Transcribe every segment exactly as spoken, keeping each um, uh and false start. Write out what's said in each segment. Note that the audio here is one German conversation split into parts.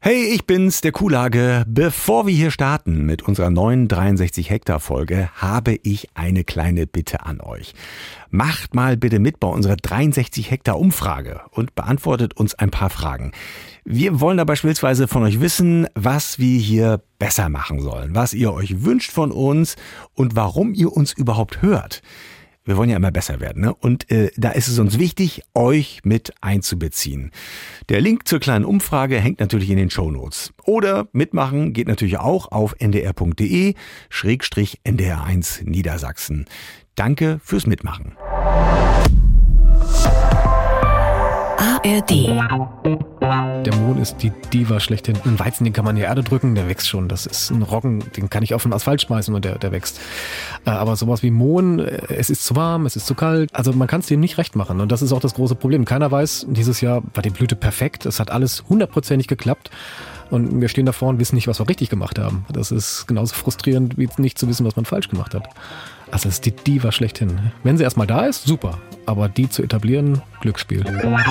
Hey, ich bin's, der Kuhlage. Bevor wir hier starten mit unserer neuen dreiundsechzig Hektar Folge, habe ich eine kleine Bitte an euch. Macht mal bitte mit bei unserer dreiundsechzig Hektar Umfrage und beantwortet uns ein paar Fragen. Wir wollen da beispielsweise von euch wissen, was wir hier besser machen sollen, was ihr euch wünscht von uns und warum ihr uns überhaupt hört. Wir wollen ja immer besser werden, ne? Und äh, da ist es uns wichtig, euch mit einzubeziehen. Der Link zur kleinen Umfrage hängt natürlich in den Shownotes. Oder mitmachen geht natürlich auch auf ndr.de schrägstrich ndr eins Niedersachsen. Danke fürs Mitmachen. A R D. Der Mohn ist die Diva schlechthin. Einen Weizen, den kann man in die Erde drücken, der wächst schon. Das ist ein Roggen, den kann ich auf den Asphalt schmeißen und der, der wächst. Aber sowas wie Mohn, es ist zu warm, es ist zu kalt. Also man kann es dem nicht recht machen. Und das ist auch das große Problem. Keiner weiß, dieses Jahr war die Blüte perfekt. Es hat alles hundertprozentig geklappt. Und wir stehen davor und wissen nicht, was wir richtig gemacht haben. Das ist genauso frustrierend, wie nicht zu wissen, was man falsch gemacht hat. Also es ist die Diva schlechthin. Wenn sie erstmal da ist, super. Aber die zu etablieren, Glücksspiel.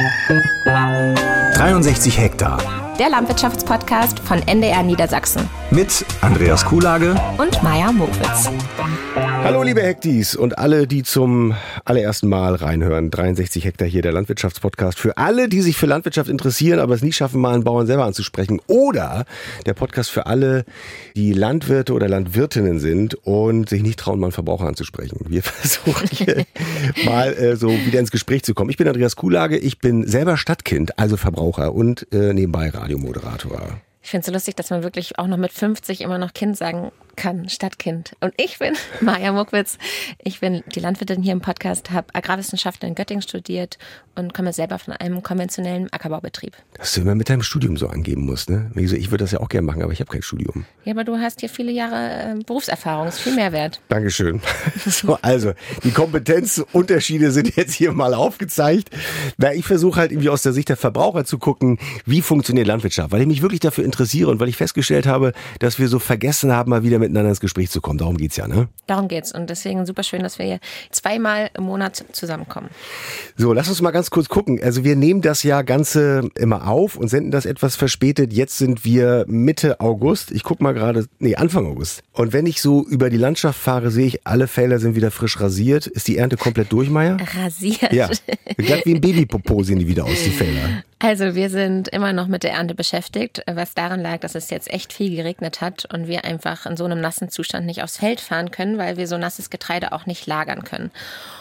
dreiundsechzig Hektar. Der Landwirtschaftspodcast von N D R Niedersachsen. Mit Andreas Kuhlage Und Maja Mowitz. Hallo liebe Hektis und alle, die zum allerersten Mal reinhören. dreiundsechzig Hektar hier, der Landwirtschaftspodcast. Für alle, die sich für Landwirtschaft interessieren, aber es nie schaffen, mal einen Bauern selber anzusprechen. Oder der Podcast für alle, die Landwirte oder Landwirtinnen sind und sich nicht trauen, mal einen Verbraucher anzusprechen. Wir versuchen hier mal äh, so wieder ins Gespräch zu kommen. Ich bin Andreas Kuhlage, ich bin selber Stadtkind, also Verbraucher und äh, nebenbei Radiomoderator. Ich finde es so lustig, dass man wirklich auch noch mit fünfzig immer noch Kind sagen kann, Stadtkind. Und ich bin Maja Mowitz. Ich bin die Landwirtin hier im Podcast, habe Agrarwissenschaften in Göttingen studiert und komme selber von einem konventionellen Ackerbaubetrieb. Dass du immer mit deinem Studium so angeben musst, ne? Wie gesagt, ich würde das ja auch gerne machen, aber ich habe kein Studium. Ja, aber du hast hier viele Jahre äh, Berufserfahrung, ist viel mehr wert. Dankeschön. So, also, die Kompetenzunterschiede sind jetzt hier mal aufgezeigt. Na, ich versuche halt irgendwie aus der Sicht der Verbraucher zu gucken, wie funktioniert Landwirtschaft, weil ich mich wirklich dafür interessiere und weil ich festgestellt habe, dass wir so vergessen haben, mal wieder miteinander ins Gespräch zu kommen. Darum geht's ja, ne? Darum geht's und deswegen super schön, dass wir hier zweimal im Monat zusammenkommen. So, lass uns mal ganz kurz gucken. Also wir nehmen das Jahr Ganze immer auf und senden das etwas verspätet. Jetzt sind wir Mitte August. Ich guck mal gerade, nee, Anfang August. Und wenn ich so über die Landschaft fahre, sehe ich, alle Felder sind wieder frisch rasiert. Ist die Ernte komplett durch, Maja? Rasiert? Ja. Glatt wie ein Babypopo sehen die wieder aus, die Felder. Also wir sind immer noch mit der Ernte beschäftigt, was daran lag, dass es jetzt echt viel geregnet hat und wir einfach in so einem nassen Zustand nicht aufs Feld fahren können, weil wir so nasses Getreide auch nicht lagern können.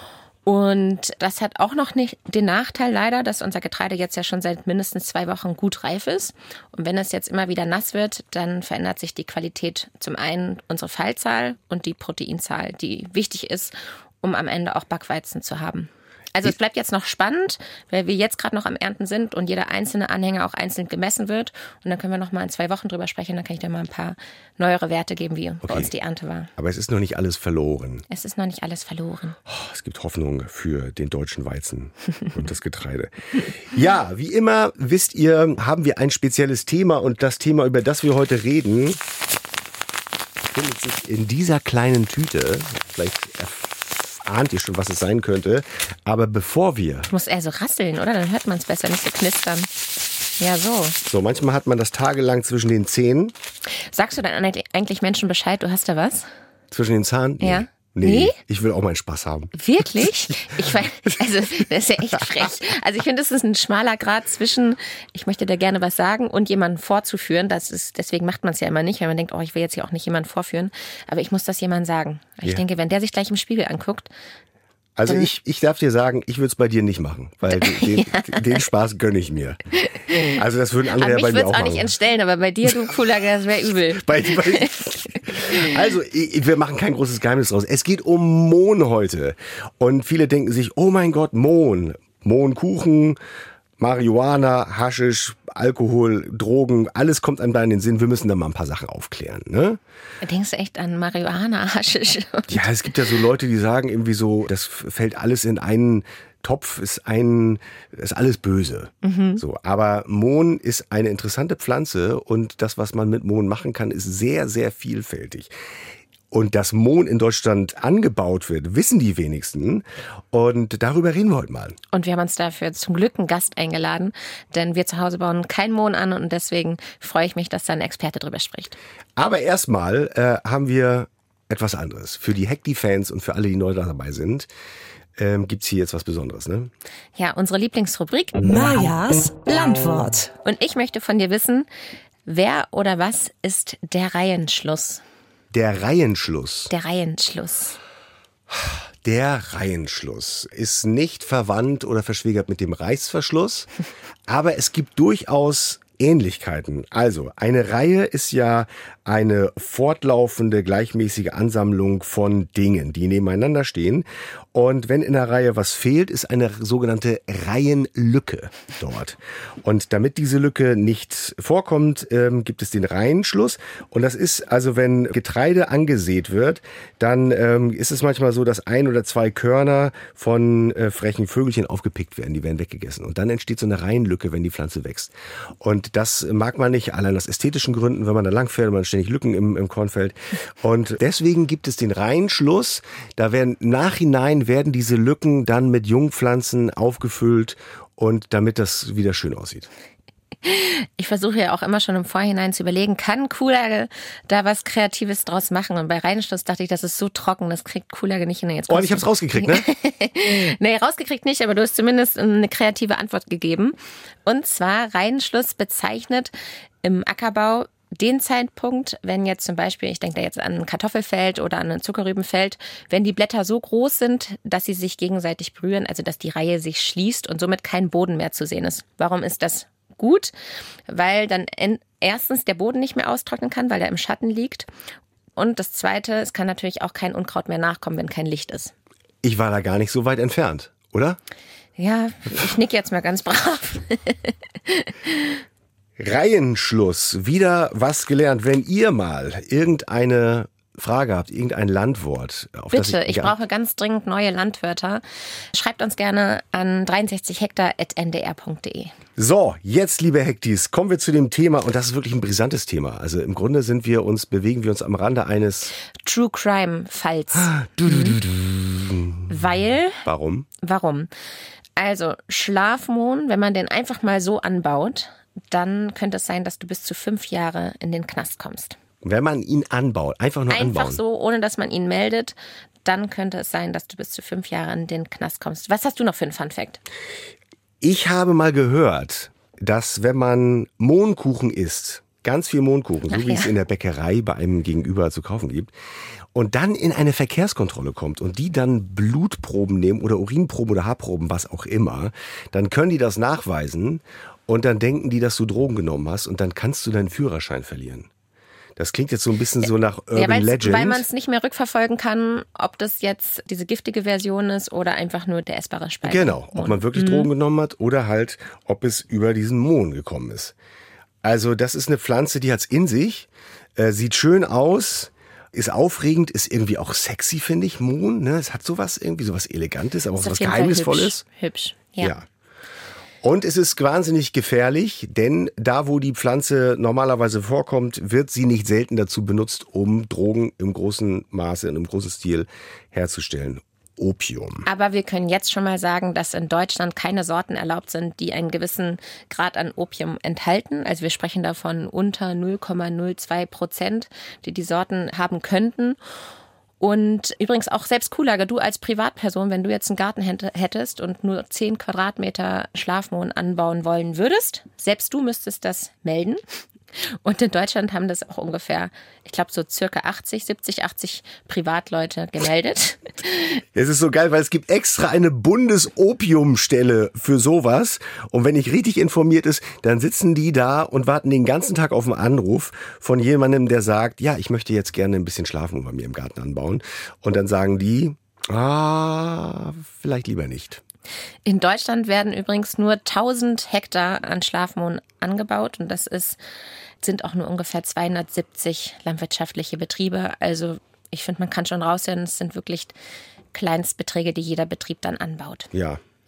Und das hat auch noch nicht den Nachteil leider, dass unser Getreide jetzt ja schon seit mindestens zwei Wochen gut reif ist. Und wenn es jetzt immer wieder nass wird, dann verändert sich die Qualität zum einen unsere Fallzahl und die Proteinzahl, die wichtig ist, um am Ende auch Backweizen zu haben. Also es bleibt jetzt noch spannend, weil wir jetzt gerade noch am Ernten sind und jeder einzelne Anhänger auch einzeln gemessen wird. Und dann können wir noch mal in zwei Wochen drüber sprechen. Dann kann ich dir mal ein paar neuere Werte geben, wie okay. bei uns die Ernte war. Aber es ist noch nicht alles verloren. Es ist noch nicht alles verloren. Oh, es gibt Hoffnung für den deutschen Weizen und das Getreide. Ja, wie immer, wisst ihr, haben wir ein spezielles Thema. Und das Thema, über das wir heute reden, findet sich in dieser kleinen Tüte. Vielleicht ahnt ihr schon, was es sein könnte. Aber bevor wir... Ich muss eher so rasseln, oder? Dann hört man es besser, nicht so knistern. Ja, so. So, manchmal hat man das tagelang zwischen den Zähnen. Sagst du dann eigentlich Menschen Bescheid, du hast da was? Zwischen den Zahnen? Nee. Ja. Nee, Nee? Ich will auch meinen Spaß haben. Wirklich? Ich weiß, also das ist ja echt frech. Also ich finde, es ist ein schmaler Grad zwischen, ich möchte da gerne was sagen und jemanden vorzuführen. Das ist, deswegen macht man es ja immer nicht, weil man denkt, oh, ich will jetzt hier auch nicht jemanden vorführen. Aber ich muss das jemandem sagen. Ich Ja. denke, wenn der sich gleich im Spiegel anguckt. Also Dann- ich, ich darf dir sagen, ich würde es bei dir nicht machen, weil den, den, den Spaß gönne ich mir. Also das würden andere Aber ja mich bei mir würde es auch auch machen. nicht entstellen, aber bei dir, du cooler, das wäre übel. Bei, bei, also, ich, wir machen kein großes Geheimnis draus. Es geht um Mohn heute. Und viele denken sich, oh mein Gott, Mohn. Mohnkuchen, Marihuana, Haschisch, Alkohol, Drogen, alles kommt einem da in den Sinn. Wir müssen da mal ein paar Sachen aufklären, ne? Denkst du echt an Marihuana, Haschisch? Ja, es gibt ja so Leute, die sagen irgendwie so, das fällt alles in einen Topf, ist ein, ist alles böse. Mhm. So, aber Mohn ist eine interessante Pflanze und das, was man mit Mohn machen kann, ist sehr, sehr vielfältig. und dass Mohn in Deutschland angebaut wird, wissen die wenigsten. Und darüber reden wir heute mal. Und wir haben uns dafür zum Glück einen Gast eingeladen, denn wir zu Hause bauen kein Mohn an und deswegen freue ich mich, dass da ein Experte drüber spricht. Aber erstmal äh, haben wir etwas anderes. Für die Hekti-Fans und für alle, die neu dabei sind, ähm, gibt's hier jetzt was Besonderes, ne? Ja, unsere Lieblingsrubrik Majas Landwort. Und ich möchte von dir wissen, wer oder was ist der Reihenschluss? Der Reihenschluss. Der Reihenschluss. Der Reihenschluss ist nicht verwandt oder verschwägert mit dem Reißverschluss, aber es gibt durchaus Ähnlichkeiten. Also, eine Reihe ist ja eine fortlaufende, gleichmäßige Ansammlung von Dingen, die nebeneinander stehen. Und wenn in der Reihe was fehlt, ist eine sogenannte Reihenlücke dort. Und damit diese Lücke nicht vorkommt, ähm, gibt es den Reihenschluss. Und das ist also, wenn Getreide angesät wird, dann ähm, ist es manchmal so, dass ein oder zwei Körner von äh, frechen Vögelchen aufgepickt werden. Die werden weggegessen. Und dann entsteht so eine Reihenlücke, wenn die Pflanze wächst. Und das mag man nicht, allein aus ästhetischen Gründen, wenn man da langfährt und man ständig Lücken im, im Kornfeld. Und deswegen gibt es den Reihenschluss. Da werden im Nachhinein werden diese Lücken dann mit Jungpflanzen aufgefüllt und damit das wieder schön aussieht. Ich versuche ja auch immer schon im Vorhinein zu überlegen, kann Kuhlage da was Kreatives draus machen? Und bei Reihenschluss dachte ich, das ist so trocken, das kriegt Kuhlage nicht hin. Jetzt oh, und ich hab's rausgekriegt, ne? Nee, rausgekriegt nicht, aber du hast zumindest eine kreative Antwort gegeben. Und zwar, Reihenschluss bezeichnet im Ackerbau den Zeitpunkt, wenn jetzt zum Beispiel, ich denke da jetzt an ein Kartoffelfeld oder an ein Zuckerrübenfeld, wenn die Blätter so groß sind, dass sie sich gegenseitig berühren, also dass die Reihe sich schließt und somit kein Boden mehr zu sehen ist. Warum ist das gut? Weil dann erstens der Boden nicht mehr austrocknen kann, weil er im Schatten liegt. Und das Zweite, es kann natürlich auch kein Unkraut mehr nachkommen, wenn kein Licht ist. Ich war da gar nicht so weit entfernt, oder? Ja, ich nick jetzt mal ganz brav. Reihenschluss, wieder was gelernt. Wenn ihr mal irgendeine Frage habt, irgendein Landwort. Auf Bitte, das ich, ich brauche ganz dringend neue Landwörter. Schreibt uns gerne an dreiundsechzig hektar at n d r punkt d e. So, jetzt, liebe Hektis, kommen wir zu dem Thema und das ist wirklich ein brisantes Thema. Also im Grunde sind wir uns, bewegen wir uns am Rande eines True Crime Falls. Du, du, du, du. Weil? Warum? Warum? Also Schlafmohn, wenn man den einfach mal so anbaut, dann könnte es sein, dass du bis zu fünf Jahre in den Knast kommst. Wenn man ihn anbaut, einfach nur einfach anbauen. Einfach so, ohne dass man ihn meldet, dann könnte es sein, dass du bis zu fünf Jahre in den Knast kommst. Was hast du noch für einen Funfact? Ich habe mal gehört, dass wenn man Mohnkuchen isst, ganz viel Mohnkuchen, so Ach wie ja. es in der Bäckerei bei einem Gegenüber zu kaufen gibt, und dann in eine Verkehrskontrolle kommt und die dann Blutproben nehmen oder Urinproben oder Haarproben, was auch immer, dann können die das nachweisen und dann denken die, dass du Drogen genommen hast und dann kannst du deinen Führerschein verlieren. Das klingt jetzt so ein bisschen so nach Urban ja, Legend. Weil man es nicht mehr rückverfolgen kann, ob das jetzt diese giftige Version ist oder einfach nur der essbare Speicher. Genau, ob man wirklich mhm. Drogen genommen hat oder halt, ob es über diesen Mohn gekommen ist. Also das ist eine Pflanze, die hat's in sich, äh, sieht schön aus, ist aufregend, ist irgendwie auch sexy, finde ich, Mohn. Ne? Es hat sowas, irgendwie sowas Elegantes, aber auch sowas Geheimnisvolles. Hübsch, hübsch. Ja. ja. Und es ist wahnsinnig gefährlich, denn da, wo die Pflanze normalerweise vorkommt, wird sie nicht selten dazu benutzt, um Drogen im großen Maße, und im großen Stil herzustellen. Opium. Aber wir können jetzt schon mal sagen, dass in Deutschland keine Sorten erlaubt sind, die einen gewissen Grad an Opium enthalten. Also wir sprechen davon unter null Komma null zwei Prozent, die die Sorten haben könnten. Und übrigens auch selbst Kuhlage, du als Privatperson, wenn du jetzt einen Garten hättest und nur zehn Quadratmeter Schlafmohn anbauen wollen würdest, selbst du müsstest das melden. Und in Deutschland haben das auch ungefähr, ich glaube so circa achtzig, siebzig, achtzig Privatleute gemeldet. Es ist so geil, weil es gibt extra eine Bundesopiumstelle für sowas. Und wenn ich richtig informiert ist, dann sitzen die da und warten den ganzen Tag auf einen Anruf von jemandem, der sagt, ja, ich möchte jetzt gerne ein bisschen Schlafmohn bei mir im Garten anbauen. Und dann sagen die, ah, vielleicht lieber nicht. In Deutschland werden übrigens nur tausend Hektar an Schlafmohn angebaut und das ist, sind auch nur ungefähr zweihundertsiebzig landwirtschaftliche Betriebe. Also ich finde, man kann schon raushören, es sind wirklich Kleinstbeträge, die jeder Betrieb dann anbaut. Ja,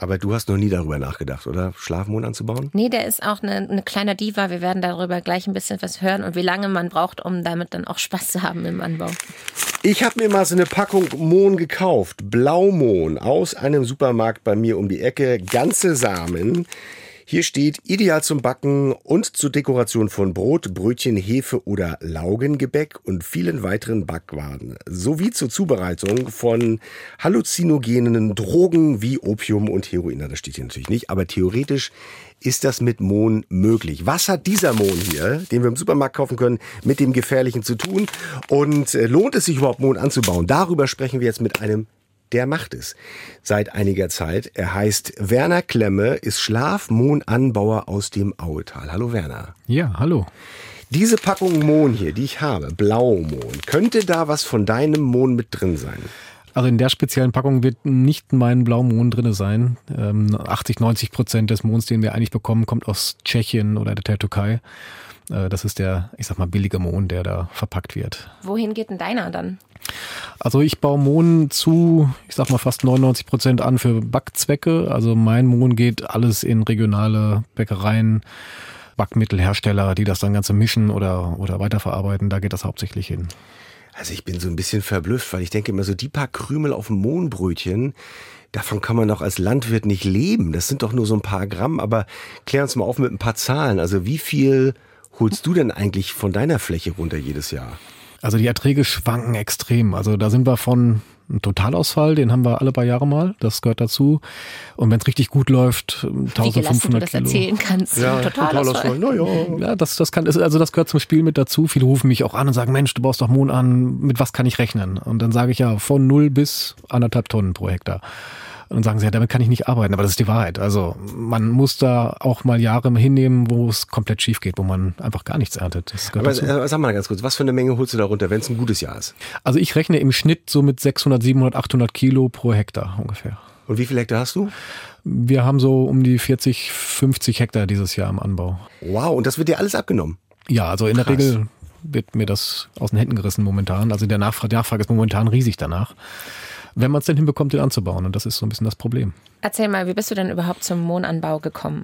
Aber du hast noch nie darüber nachgedacht, oder? Schlafmohn anzubauen? Nee, der ist auch eine, eine kleine Diva. Wir werden darüber gleich ein bisschen was hören und wie lange man braucht, um damit dann auch Spaß zu haben im Anbau. Ich habe mir mal so eine Packung Mohn gekauft. Blaumohn aus einem Supermarkt bei mir um die Ecke. Ganze Samen. Hier steht, ideal zum Backen und zur Dekoration von Brot, Brötchen, Hefe oder Laugengebäck und vielen weiteren Backwaren. Sowie zur Zubereitung von halluzinogenen Drogen wie Opium und Heroin. Das steht hier natürlich nicht, aber theoretisch ist das mit Mohn möglich. Was hat dieser Mohn hier, den wir im Supermarkt kaufen können, mit dem Gefährlichen zu tun? Und äh, lohnt es sich überhaupt, Mohn anzubauen? Darüber sprechen wir jetzt mit einem Der macht es seit einiger Zeit. Er heißt Werner Klemme, ist Schlafmohnanbauer aus dem Auetal. Hallo Werner. Ja, hallo. Diese Packung Mohn hier, die ich habe, Blaumohn, könnte da was von deinem Mohn mit drin sein? Also in der speziellen Packung wird nicht mein Blaumohn drin sein. Ähm, achtzig, neunzig Prozent des Mohns, den wir eigentlich bekommen, kommt aus Tschechien oder der Türkei. Äh, das ist der, ich sag mal, billige Mohn, der da verpackt wird. Wohin geht denn deiner dann? Also ich baue Mohn zu, ich sag mal fast neunundneunzig Prozent an für Backzwecke. Also mein Mohn geht alles in regionale Bäckereien, Backmittelhersteller, die das dann Ganze mischen oder, oder weiterverarbeiten. Da geht das hauptsächlich hin. Also ich bin so ein bisschen verblüfft, weil ich denke immer so, die paar Krümel auf dem Mohnbrötchen, davon kann man doch als Landwirt nicht leben. Das sind doch nur so ein paar Gramm, aber klär uns mal auf mit ein paar Zahlen. Also wie viel holst du denn eigentlich von deiner Fläche runter jedes Jahr? Also die Erträge schwanken extrem. Also da sind wir von einem Totalausfall, den haben wir alle paar Jahre mal, das gehört dazu. Und wenn es richtig gut läuft, eintausendfünfhundert Kilo. Wie du das erzählen kannst. Ja, Totalausfall. Totalausfall. Ja, das, das kann, also das gehört zum Spiel mit dazu. Viele rufen mich auch an und sagen, Mensch, du baust doch Mohn an, mit was kann ich rechnen? Und dann sage ich ja, von null bis anderthalb Tonnen pro Hektar. Und dann sagen sie, ja, damit kann ich nicht arbeiten, aber das ist die Wahrheit. Also man muss da auch mal Jahre hinnehmen, wo es komplett schief geht, wo man einfach gar nichts erntet. Das aber dazu. Sag mal ganz kurz, was für eine Menge holst du da runter, wenn es ein gutes Jahr ist? Also ich rechne im Schnitt so mit sechshundert, siebenhundert, achthundert Kilo pro Hektar ungefähr. Und wie viele Hektar hast du? Wir haben so um die vierzig, fünfzig Hektar dieses Jahr im Anbau. Wow, und das wird dir alles abgenommen? Ja, also in Krass. der Regel wird mir das aus den Händen gerissen momentan. Also der Nachfrage, Nachfrage ist momentan riesig danach. Wenn man es denn hinbekommt, den anzubauen. Und das ist so ein bisschen das Problem. Erzähl mal, wie bist du denn überhaupt zum Mohnanbau gekommen?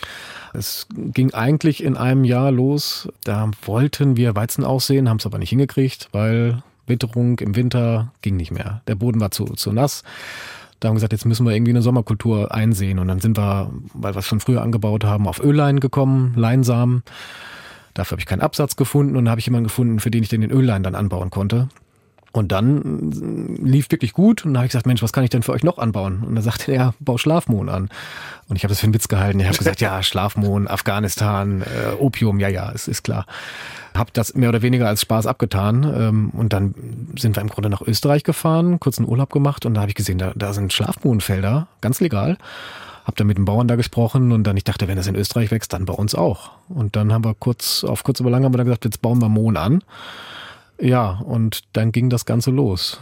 Es ging eigentlich in einem Jahr los. Da wollten wir Weizen aussehen, haben es aber nicht hingekriegt, weil Witterung im Winter ging nicht mehr. Der Boden war zu, zu nass. Da haben wir gesagt, jetzt müssen wir irgendwie eine Sommerkultur einsehen. Und dann sind wir, weil wir es schon früher angebaut haben, auf Öllein gekommen, Leinsamen. Dafür habe ich keinen Absatz gefunden und da habe ich jemanden gefunden, für den ich den Öllein dann anbauen konnte. Und dann lief wirklich gut und da habe ich gesagt, Mensch, was kann ich denn für euch noch anbauen? Und da sagte er, bau Schlafmohn an. Und ich habe das für einen Witz gehalten. Ich habe gesagt, ja, Schlafmohn, Afghanistan, äh, Opium, ja, ja, ist, ist klar. Habe das mehr oder weniger als Spaß abgetan. Ähm, und dann sind wir im Grunde nach Österreich gefahren, kurz einen Urlaub gemacht und da habe ich gesehen, da, da sind Schlafmohnfelder, ganz legal. Hab dann mit dem Bauern da gesprochen und dann ich dachte, wenn das in Österreich wächst, dann bei uns auch. Und dann haben wir kurz, auf kurz über lang haben wir dann gesagt, jetzt bauen wir Mohn an. Ja, und dann ging das Ganze los.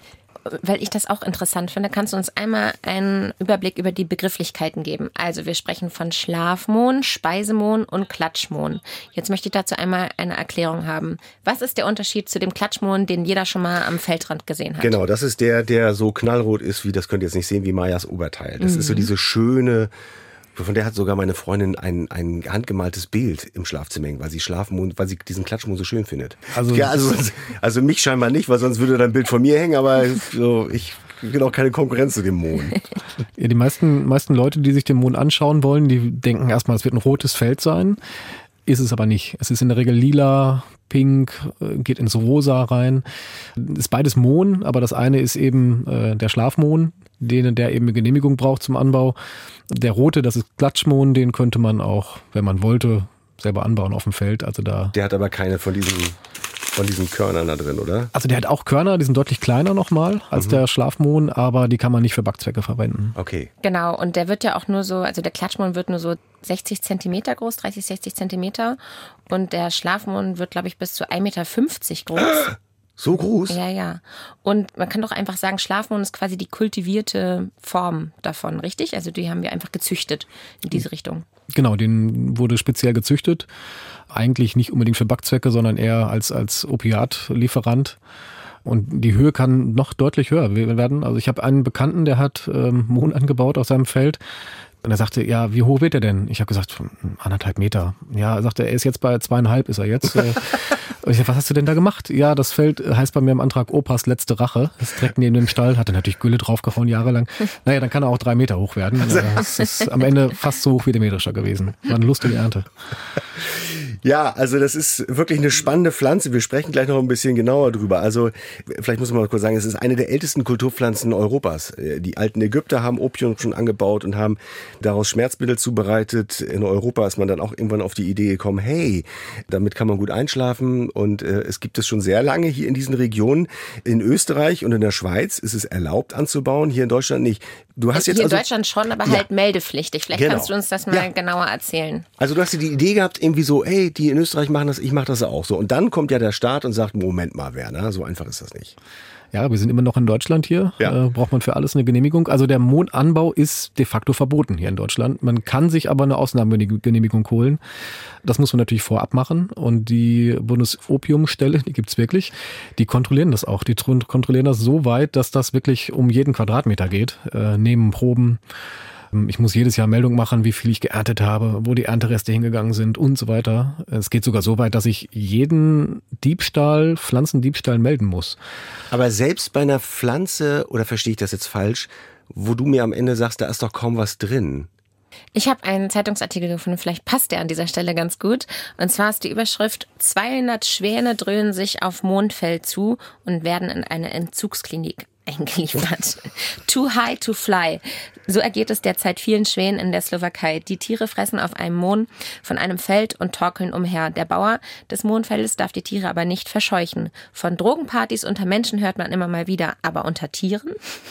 Weil ich das auch interessant finde, kannst du uns einmal einen Überblick über die Begrifflichkeiten geben. Also wir sprechen von Schlafmohn, Speisemohn und Klatschmohn. Jetzt möchte ich dazu einmal eine Erklärung haben. Was ist der Unterschied zu dem Klatschmohn, den jeder schon mal am Feldrand gesehen hat? Genau, das ist der, der so knallrot ist, wie, das könnt ihr jetzt nicht sehen, wie Mayas Oberteil. Das mhm. ist so diese schöne... Von der hat sogar meine Freundin ein, ein handgemaltes Bild im Schlafzimmer hängen, weil sie Schlafmohn, weil sie diesen Klatschmohn so schön findet. Also, ja, also, also mich scheinbar nicht, weil sonst würde da ein Bild von mir hängen, aber so, ich bin auch keine Konkurrenz zu dem Mohn. Ja, die meisten, meisten Leute, die sich den Mohn anschauen wollen, die denken erstmal, es wird ein rotes Feld sein. Ist es aber nicht. Es ist in der Regel lila, pink, geht ins Rosa rein. Ist beides Mohn, aber das eine ist eben äh, der Schlafmohn, den, der eben eine Genehmigung braucht zum Anbau. Der rote, das ist Klatschmohn, den könnte man auch, wenn man wollte, selber anbauen auf dem Feld. Also da. Der hat aber keine von diesen, von diesen Körnern da drin, oder? Also der hat auch Körner, die sind deutlich kleiner nochmal als mhm. der Schlafmohn, aber die kann man nicht für Backzwecke verwenden. Okay. Genau, und der wird ja auch nur so, also der Klatschmohn wird nur so sechzig Zentimeter groß, dreißig, sechzig Zentimeter. Und der Schlafmohn wird, glaube ich, bis zu ein Meter fünfzig groß. So groß? Ja, ja. Und man kann doch einfach sagen, Schlafmohn ist quasi die kultivierte Form davon, richtig? Also die haben wir einfach gezüchtet in diese Richtung. Genau, den wurde speziell gezüchtet. Eigentlich nicht unbedingt für Backzwecke, sondern eher als, als Opiatlieferant. Und die Höhe kann noch deutlich höher werden. Also ich habe einen Bekannten, der hat ähm, Mohn angebaut auf seinem Feld. Und er sagte, ja, wie hoch wird er denn? Ich habe gesagt, anderthalb Meter. Ja, er sagte, er ist jetzt bei zweieinhalb, ist er jetzt. Und ich sag, was hast du denn da gemacht? Ja, das Feld heißt bei mir im Antrag Opas letzte Rache. Das ist direkt neben dem Stall, hat er natürlich Gülle draufgehauen jahrelang. Naja, dann kann er auch drei Meter hoch werden. Das ist am Ende fast so hoch wie der Mähdrescher gewesen. War eine lustige Ernte. Ja, also das ist wirklich eine spannende Pflanze. Wir sprechen gleich noch ein bisschen genauer drüber. Also vielleicht muss man mal kurz sagen, es ist eine der ältesten Kulturpflanzen Europas. Die alten Ägypter haben Opium schon angebaut und haben daraus Schmerzmittel zubereitet. In Europa ist man dann auch irgendwann auf die Idee gekommen, hey, damit kann man gut einschlafen. Und äh, es gibt es schon sehr lange hier in diesen Regionen. In Österreich und in der Schweiz ist es erlaubt anzubauen, hier in Deutschland nicht. Du hast jetzt hier also, in Deutschland schon, aber ja, halt meldepflichtig. Vielleicht genau. kannst du uns das mal ja. genauer erzählen. Also du hast dir die Idee gehabt, irgendwie so, hey, die in Österreich machen das, ich mache das auch so. Und dann kommt ja der Staat und sagt, Moment mal, Werner, so einfach ist das nicht. Ja, wir sind immer noch in Deutschland hier. Ja. Äh, braucht man für alles eine Genehmigung. Also der Mohnanbau ist de facto verboten hier in Deutschland. Man kann sich aber eine Ausnahmegenehmigung holen. Das muss man natürlich vorab machen. Und die Bundesopiumstelle, die gibt's wirklich, die kontrollieren das auch. Die kontrollieren das so weit, dass das wirklich um jeden Quadratmeter geht. Äh, nehmen Proben. Ich muss jedes Jahr Meldung machen, wie viel ich geerntet habe, wo die Erntereste hingegangen sind und so weiter. Es geht sogar so weit, dass ich jeden Diebstahl, Pflanzendiebstahl melden muss. Aber selbst bei einer Pflanze, oder verstehe ich das jetzt falsch, wo du mir am Ende sagst, da ist doch kaum was drin. Ich habe einen Zeitungsartikel gefunden, vielleicht passt der an dieser Stelle ganz gut. Und zwar ist die Überschrift: zweihundert Schwäne dröhnen sich auf Mohnfeld zu und werden in eine Entzugsklinik eingeliefert. Too high to fly. So ergeht es derzeit vielen Schwänen in der Slowakei. Die Tiere fressen auf einem Mohn von einem Feld und torkeln umher. Der Bauer des Mohnfeldes darf die Tiere aber nicht verscheuchen. Von Drogenpartys unter Menschen hört man immer mal wieder, aber unter Tieren?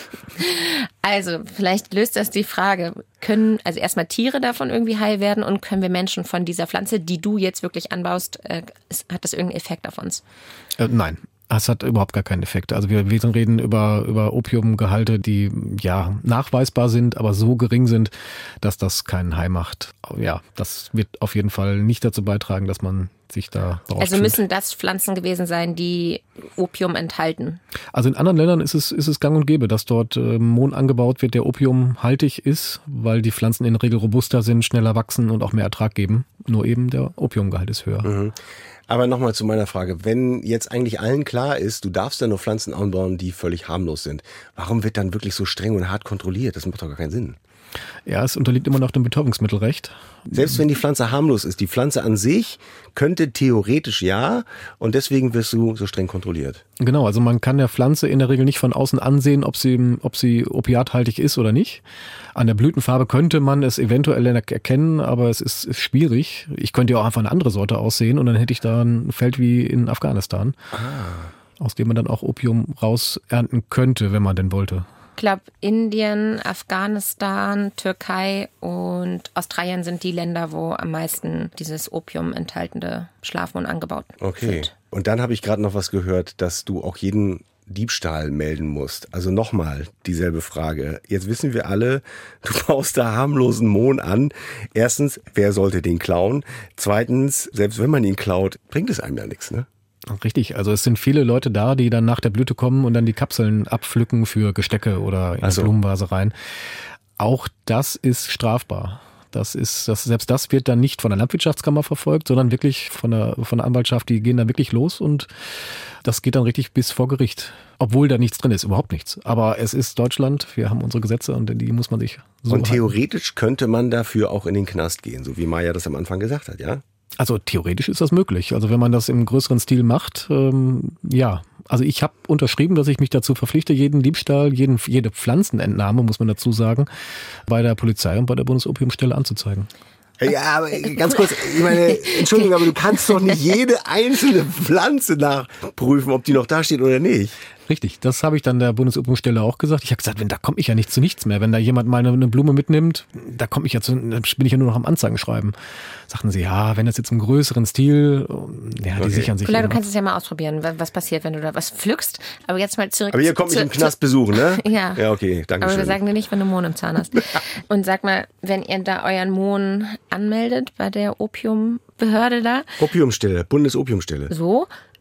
Also, vielleicht löst das die Frage, können also erstmal Tiere davon irgendwie heil werden und können wir Menschen von dieser Pflanze, die du jetzt wirklich anbaust, äh, hat das irgendeinen Effekt auf uns? Äh, nein. Es hat überhaupt gar keinen Effekt. Also wir, wir reden über, über Opiumgehalte, die ja nachweisbar sind, aber so gering sind, dass das keinen High macht. Ja, das wird auf jeden Fall nicht dazu beitragen, dass man sich da drauf Also fühlt. müssen das Pflanzen gewesen sein, die Opium enthalten? Also in anderen Ländern ist es, ist es gang und gäbe, dass dort äh, Mohn angebaut wird, der opiumhaltig ist, weil die Pflanzen in der Regel robuster sind, schneller wachsen und auch mehr Ertrag geben. Nur eben der Opiumgehalt ist höher. Mhm. Aber nochmal zu meiner Frage. Wenn jetzt eigentlich allen klar ist, du darfst ja nur Pflanzen anbauen, die völlig harmlos sind, warum wird dann wirklich so streng und hart kontrolliert? Das macht doch gar keinen Sinn. Ja, es unterliegt immer noch dem Betäubungsmittelrecht. Selbst wenn die Pflanze harmlos ist, die Pflanze an sich könnte theoretisch ja, und deswegen wirst du so streng kontrolliert. Genau, also man kann der Pflanze in der Regel nicht von außen ansehen, ob sie, ob sie opiathaltig ist oder nicht. An der Blütenfarbe könnte man es eventuell erkennen, aber es ist, ist schwierig. Ich könnte ja auch einfach eine andere Sorte aussehen und dann hätte ich da ein Feld wie in Afghanistan, ah. aus dem man dann auch Opium rausernten könnte, wenn man denn wollte. Ich glaube, Indien, Afghanistan, Türkei und Australien sind die Länder, wo am meisten dieses Opium enthaltende Schlafmohn angebaut okay. wird. Okay, und dann habe ich gerade noch was gehört, dass du auch jeden Diebstahl melden musst. Also nochmal dieselbe Frage. Jetzt wissen wir alle, du baust da harmlosen Mohn an. Erstens, wer sollte den klauen? Zweitens, selbst wenn man ihn klaut, bringt es einem ja nichts, ne? Richtig, also es sind viele Leute da, die dann nach der Blüte kommen und dann die Kapseln abpflücken für Gestecke oder in also. eine Blumenvase rein. Auch das ist strafbar. Das ist, das, selbst das wird dann nicht von der Landwirtschaftskammer verfolgt, sondern wirklich von der, von der Anwaltschaft, die gehen dann wirklich los und das geht dann richtig bis vor Gericht. Obwohl da nichts drin ist, überhaupt nichts. Aber es ist Deutschland, wir haben unsere Gesetze und die muss man sich so Und theoretisch halten. Könnte man dafür auch in den Knast gehen, so wie Maja das am Anfang gesagt hat, ja? Also theoretisch ist das möglich. Also wenn man das im größeren Stil macht, ähm, ja. Also ich habe unterschrieben, dass ich mich dazu verpflichte, jeden Diebstahl, jeden, jede Pflanzenentnahme, muss man dazu sagen, bei der Polizei und bei der Bundesopiumstelle anzuzeigen. Ja, aber ganz kurz, ich meine, Entschuldigung, aber du kannst doch nicht jede einzelne Pflanze nachprüfen, ob die noch da steht oder nicht. Richtig, das habe ich dann der Bundesopiumstelle auch gesagt. Ich habe gesagt, wenn da komme ich ja nicht zu nichts mehr. Wenn da jemand mal eine Blume mitnimmt, da komme ich ja zu, dann bin ich ja nur noch am Anzeigen schreiben. Sagten sie, ja, wenn das jetzt im größeren Stil, ja, die okay. sichern sich. Klar, du kannst es ja mal ausprobieren, was passiert, wenn du da was pflückst. Aber jetzt mal zurück. Aber ihr kommt zu, mich im Knast besuchen, ne? Ja. Ja, okay, danke Aber schön. wir sagen dir nicht, wenn du Mohn im Zahn hast. Und sag mal, wenn ihr da euren Mohn anmeldet bei der Opiumbehörde da. Opiumstelle, Bundesopiumstelle. So.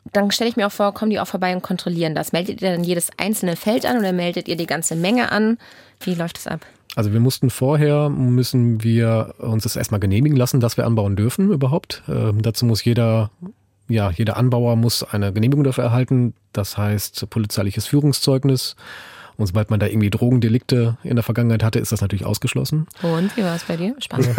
dann stelle ich mir auch vor, kommen die auch vorbei und kontrollieren das. Meldet ihr dann jedes einzelne Feld an oder meldet ihr die ganze Menge an? Wie läuft das ab? Also wir mussten vorher, müssen wir uns das erstmal genehmigen lassen, dass wir anbauen dürfen überhaupt. Ähm, dazu muss jeder, ja, jeder Anbauer muss eine Genehmigung dafür erhalten. Das heißt polizeiliches Führungszeugnis. Und sobald man da irgendwie Drogendelikte in der Vergangenheit hatte, ist das natürlich ausgeschlossen. Und wie war es bei dir? Spannend.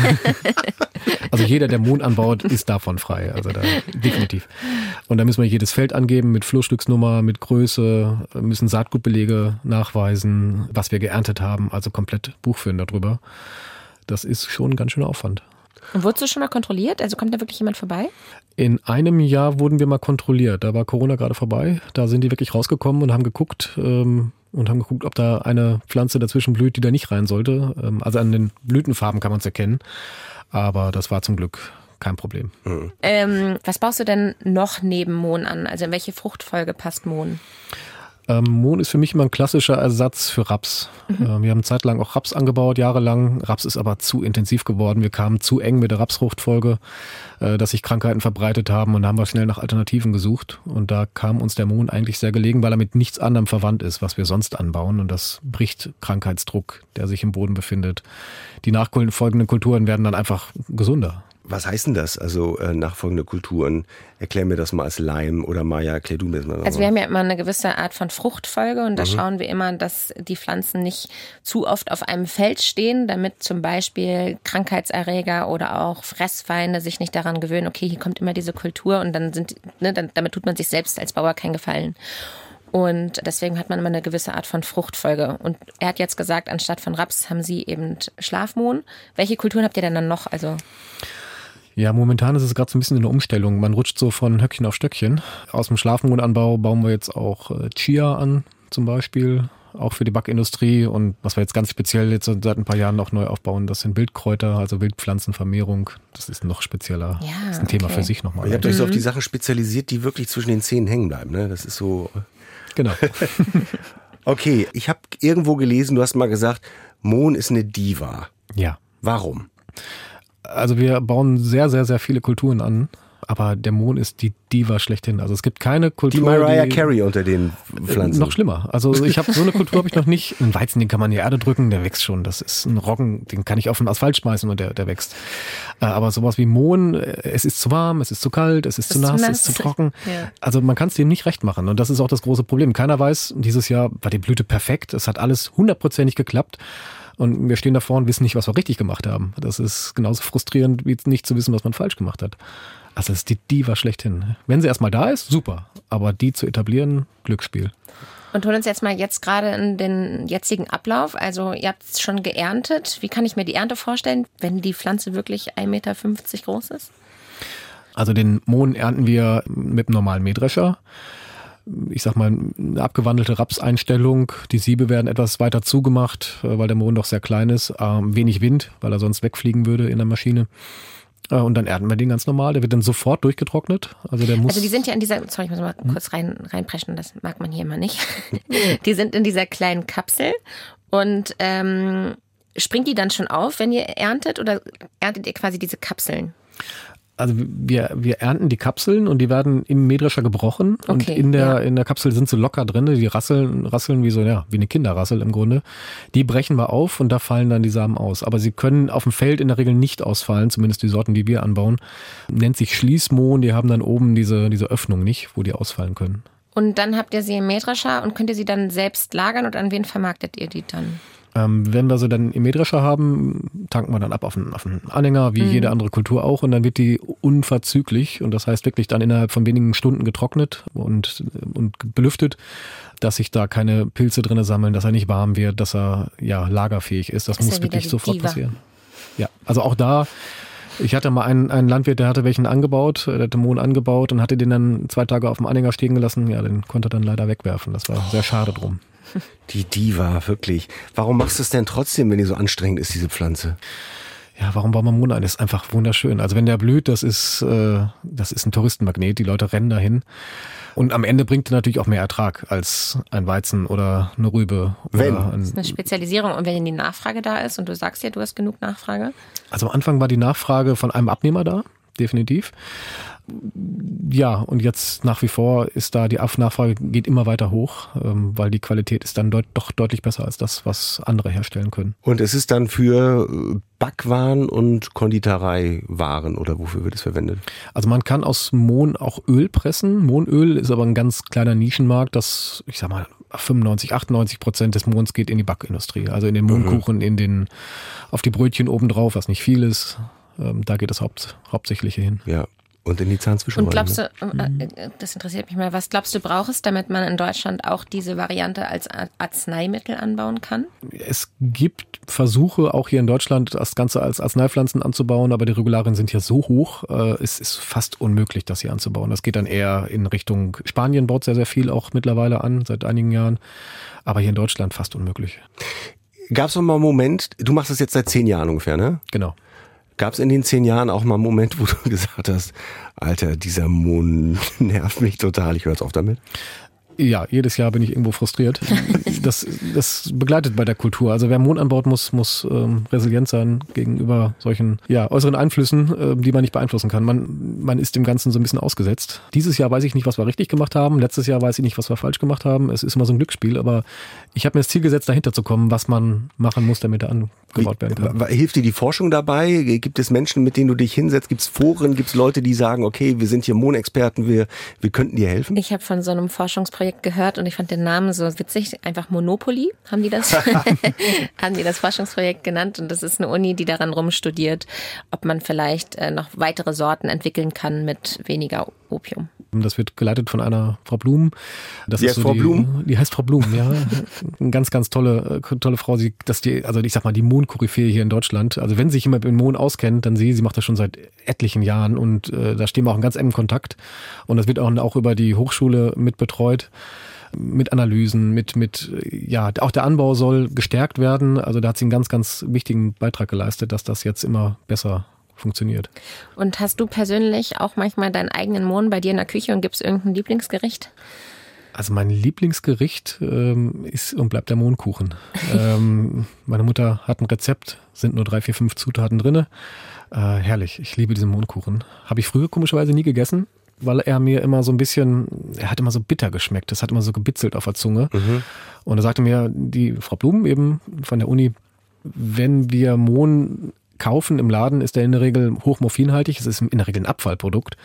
Also jeder, der Mohn anbaut, ist davon frei. Also da definitiv. Und da müssen wir jedes Feld angeben mit Flurstücksnummer, mit Größe, müssen Saatgutbelege nachweisen, was wir geerntet haben, also komplett Buch führen darüber. Das ist schon ein ganz schöner Aufwand. Und wurdest du schon mal kontrolliert? Also kommt da wirklich jemand vorbei? In einem Jahr wurden wir mal kontrolliert. Da war Corona gerade vorbei. Da sind die wirklich rausgekommen und haben geguckt, ähm, und haben geguckt, ob da eine Pflanze dazwischen blüht, die da nicht rein sollte. Ähm, also an den Blütenfarben kann man es erkennen. Aber das war zum Glück kein Problem. Mhm. Ähm, was baust du denn noch neben Mohn an? Also in welche Fruchtfolge passt Mohn? Ähm, Mohn ist für mich immer ein klassischer Ersatz für Raps. Mhm. Ähm, wir haben zeitlang auch Raps angebaut, jahrelang. Raps ist aber zu intensiv geworden. Wir kamen zu eng mit der Rapsfruchtfolge, äh, dass sich Krankheiten verbreitet haben und da haben wir schnell nach Alternativen gesucht. Und da kam uns der Mohn eigentlich sehr gelegen, weil er mit nichts anderem verwandt ist, was wir sonst anbauen. Und das bricht Krankheitsdruck, der sich im Boden befindet. Die nachfolgenden Kulturen werden dann einfach gesunder. Was heißt denn das? Also äh, nachfolgende Kulturen. Erklär mir das mal als Laiem oder Maja, erklär du mir das mal. Also wir haben ja immer eine gewisse Art von Fruchtfolge und da Mhm. schauen wir immer, dass die Pflanzen nicht zu oft auf einem Feld stehen, damit zum Beispiel Krankheitserreger oder auch Fressfeinde sich nicht daran gewöhnen, okay, hier kommt immer diese Kultur und dann sind, ne, dann, damit tut man sich selbst als Bauer keinen Gefallen. Und deswegen hat man immer eine gewisse Art von Fruchtfolge. Und er hat jetzt gesagt, anstatt von Raps haben sie eben Schlafmohn. Welche Kulturen habt ihr denn dann noch? Also Ja, momentan ist es gerade so ein bisschen in der Umstellung. Man rutscht so von Höckchen auf Stöckchen. Aus dem Schlafmohnanbau bauen wir jetzt auch äh, Chia an, zum Beispiel, auch für die Backindustrie. Und was wir jetzt ganz speziell jetzt seit ein paar Jahren auch neu aufbauen, das sind Wildkräuter, also Wildpflanzenvermehrung. Das ist noch spezieller. Ja, das ist ein Thema okay. für sich nochmal. Ihr habt euch so auf die Sachen spezialisiert, die wirklich zwischen den Zähnen hängen bleiben. Ne? Das ist so. Genau. Okay, ich habe irgendwo gelesen, du hast mal gesagt, Mohn ist eine Diva. Ja. Warum? Also wir bauen sehr, sehr, sehr viele Kulturen an, aber der Mohn ist die Diva schlechthin. Also es gibt keine Kultur, Die Mariah die, Carey unter den Pflanzen. Äh, noch schlimmer. Also ich habe so eine Kultur habe ich noch nicht. Einen Weizen, den kann man in die Erde drücken, der wächst schon. Das ist ein Roggen, den kann ich auf den Asphalt schmeißen und der, der wächst. Äh, aber sowas wie Mohn, äh, es ist zu warm, es ist zu kalt, es ist zu nass, es ist zu trocken. Ja. Also man kann es dem nicht recht machen und das ist auch das große Problem. Keiner weiß, dieses Jahr war die Blüte perfekt, es hat alles hundertprozentig geklappt. Und wir stehen davor und wissen nicht, was wir richtig gemacht haben. Das ist genauso frustrierend, wie nicht zu wissen, was man falsch gemacht hat. Also das ist die Diva schlechthin. Wenn sie erstmal da ist, super. Aber die zu etablieren, Glücksspiel. Und hol uns jetzt mal jetzt gerade in den jetzigen Ablauf. Also ihr habt es schon geerntet. Wie kann ich mir die Ernte vorstellen, wenn die Pflanze wirklich ein Meter fünfzig groß ist? Also den Mohn ernten wir mit einem normalen Mähdrescher. Ich sag mal, eine abgewandelte Rapseinstellung. Die Siebe werden etwas weiter zugemacht, weil der Mohn doch sehr klein ist. Ähm, wenig Wind, weil er sonst wegfliegen würde in der Maschine. Äh, und dann ernten wir den ganz normal. Der wird dann sofort durchgetrocknet. Also der muss. Also die sind ja in dieser, sorry, ich muss mal kurz rein, reinpreschen, das mag man hier immer nicht. Die sind in dieser kleinen Kapsel und ähm, springt die dann schon auf, wenn ihr erntet oder erntet ihr quasi diese Kapseln? Also wir, wir ernten die Kapseln und die werden im Mähdrescher gebrochen und Okay, in der ja. in der Kapsel sind sie locker drin, die rasseln rasseln wie so ja wie eine Kinderrassel im Grunde. Die brechen wir auf und da fallen dann die Samen aus. Aber sie können auf dem Feld in der Regel nicht ausfallen, zumindest die Sorten, die wir anbauen. Nennt sich Schließmohn, die haben dann oben diese diese Öffnung nicht, wo die ausfallen können. Und dann habt ihr sie im Mähdrescher und könnt ihr sie dann selbst lagern und an wen vermarktet ihr die dann? Ähm, wenn wir sie dann im Mähdrescher haben, tanken wir dann ab auf einen, auf einen Anhänger, wie Mhm. jede andere Kultur auch. Und dann wird die unverzüglich, und das heißt wirklich dann innerhalb von wenigen Stunden getrocknet und, und belüftet, dass sich da keine Pilze drin sammeln, dass er nicht warm wird, dass er ja lagerfähig ist. Das Das ist muss ja wieder wirklich die sofort Diva. passieren. Ja, also auch da, ich hatte mal einen, einen Landwirt, der hatte welchen angebaut, der hatte Mohn angebaut und hatte den dann zwei Tage auf dem Anhänger stehen gelassen. Ja, den konnte er dann leider wegwerfen. Das war sehr schade drum. Die Diva, wirklich. Warum machst du es denn trotzdem, wenn die so anstrengend ist, diese Pflanze? Ja, warum bauen wir Mohn ein? Das ist einfach wunderschön. Also wenn der blüht, das ist, äh, das ist ein Touristenmagnet. Die Leute rennen dahin. Und am Ende bringt er natürlich auch mehr Ertrag als ein Weizen oder eine Rübe. Wenn. Oder ein, Das ist eine Spezialisierung. Und wenn die Nachfrage da ist und du sagst ja, du hast genug Nachfrage? also am Anfang war die Nachfrage von einem Abnehmer da, definitiv. Ja, und jetzt nach wie vor ist da die Nachfrage geht immer weiter hoch, ähm, weil die Qualität ist dann deut- doch deutlich besser als das, was andere herstellen können. Und es ist dann für Backwaren und Konditoreiwaren oder wofür wird es verwendet? Also man kann aus Mohn auch Öl pressen. Mohnöl ist aber ein ganz kleiner Nischenmarkt, das, ich sag mal, fünfundneunzig, achtundneunzig Prozent des Mohns geht in die Backindustrie. Also in den Mohnkuchen, in den, auf die Brötchen obendrauf, was nicht viel ist. Ähm, da geht das haupt, hauptsächlich hin. Ja. Und in die Zahnzwischenräume. Und glaubst du, äh, das interessiert mich mal, was glaubst du, braucht es, damit man in Deutschland auch diese Variante als Arzneimittel anbauen kann? Es gibt Versuche, auch hier in Deutschland das Ganze als Arzneipflanzen anzubauen, aber die Regularien sind ja so hoch, äh, es ist fast unmöglich, das hier anzubauen. Das geht dann eher in Richtung Spanien, baut sehr, sehr viel auch mittlerweile an, seit einigen Jahren, aber hier in Deutschland fast unmöglich. Gab es noch mal einen Moment, du machst das jetzt seit zehn Jahren ungefähr, ne? Genau. Gab es in den zehn Jahren auch mal einen Moment, wo du gesagt hast, Alter, dieser Mohn nervt mich total, ich höre jetzt auf damit? Ja, jedes Jahr bin ich irgendwo frustriert. Das, das begleitet bei der Kultur. Also wer Mohn anbaut, muss, muss ähm, resilient sein gegenüber solchen ja, äußeren Einflüssen, äh, die man nicht beeinflussen kann. Man, man ist dem Ganzen so ein bisschen ausgesetzt. Dieses Jahr weiß ich nicht, was wir richtig gemacht haben. Letztes Jahr weiß ich nicht, was wir falsch gemacht haben. Es ist immer so ein Glücksspiel, aber ich habe mir das Ziel gesetzt, dahinter zu kommen, was man machen muss, damit er angebaut werden kann. Wie, hilft dir die Forschung dabei? Gibt es Menschen, mit denen du dich hinsetzt? Gibt es Foren? Gibt es Leute, die sagen, okay, wir sind hier Mohnexperten, wir, wir könnten dir helfen? Ich habe von so einem Forschungsprojekt gehört und ich fand den Namen so witzig. Einfach Monopoly haben die das, haben die das Forschungsprojekt genannt. Und das ist eine Uni, die daran rumstudiert, ob man vielleicht noch weitere Sorten entwickeln kann mit weniger Opium. Das wird geleitet von einer Frau Blum. Das die ist heißt so Frau die, Blum? Die heißt Frau Blum, ja. Eine ganz, ganz tolle, tolle Frau. Sie, dass die, also ich sag mal, die Mohn-Koryphäe hier in Deutschland. Also wenn sich jemand mit Mohn auskennt, dann sie, sie macht das schon seit etlichen Jahren und äh, da stehen wir auch in ganz engem Kontakt. Und das wird auch, auch über die Hochschule mit betreut. Mit Analysen, mit, mit, ja, auch der Anbau soll gestärkt werden. Also da hat sie einen ganz, ganz wichtigen Beitrag geleistet, dass das jetzt immer besser funktioniert. Und hast du persönlich auch manchmal deinen eigenen Mohn bei dir in der Küche und gibt's irgendein Lieblingsgericht? Also mein Lieblingsgericht ähm, ist und bleibt der Mohnkuchen. ähm, meine Mutter hat ein Rezept, sind nur drei, vier, fünf Zutaten drinne. Äh, herrlich, ich liebe diesen Mohnkuchen. Habe ich früher komischerweise nie gegessen, weil er mir immer so ein bisschen, er hat immer so bitter geschmeckt. Das hat immer so gebitzelt auf der Zunge. Mhm. Und da sagte mir die Frau Blum eben von der Uni, wenn wir Mohn kaufen im Laden, ist der in der Regel hochmorphinhaltig. Es ist in der Regel ein Abfallprodukt.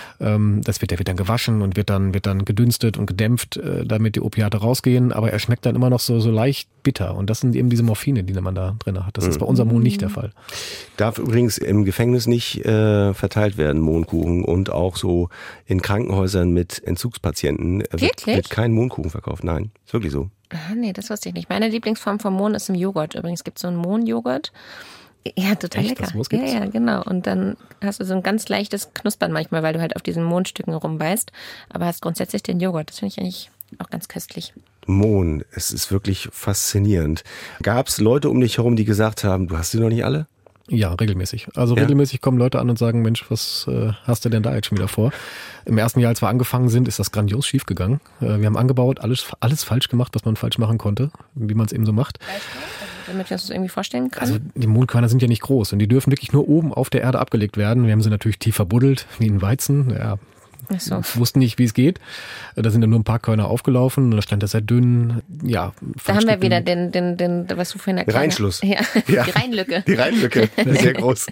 Das wird, der wird dann gewaschen und wird dann, wird dann gedünstet und gedämpft, damit die Opiate rausgehen. Aber er schmeckt dann immer noch so, so leicht bitter. Und das sind eben diese Morphine, die man da drin hat. Das ist bei unserem Mohn nicht der Fall. Darf übrigens im Gefängnis nicht äh, verteilt werden, Mohnkuchen. Und auch so in Krankenhäusern mit Entzugspatienten wird, wird kein Mohnkuchen verkauft. Nein, ist wirklich so. Ah, nee, das wusste ich nicht. Meine Lieblingsform von Mohn ist im Joghurt. Übrigens gibt es so einen Mohnjoghurt. Ja, total Echt? lecker. Das ja, ja, genau. Und dann hast du so ein ganz leichtes Knuspern manchmal, weil du halt auf diesen Mohnstücken rumbeißt. Aber hast grundsätzlich den Joghurt. Das finde ich eigentlich auch ganz köstlich. Mohn, es ist wirklich faszinierend. Gab es Leute um dich herum, die gesagt haben, du hast sie noch nicht alle? Ja, regelmäßig. Also ja? regelmäßig kommen Leute an und sagen, Mensch, was äh, hast du denn da jetzt schon wieder vor? Im ersten Jahr, als wir angefangen sind, ist das grandios schief gegangen. Äh, wir haben angebaut, alles, alles falsch gemacht, was man falsch machen konnte, wie man es eben so macht. Damit wir uns das irgendwie vorstellen können? Also die Mohnkörner sind ja nicht groß und die dürfen wirklich nur oben auf der Erde abgelegt werden. Wir haben sie natürlich tief verbuddelt, wie ein Weizen. Ja, Ach so. Wussten nicht, wie es geht. Da sind dann nur ein paar Körner aufgelaufen und da stand das sehr dünn. Ja, da haben wir wieder den, den, den, was du vorhin erklärt hast. Reinschluss. Ja. Ja. Die Reinlücke. Die Reinlücke, sehr groß.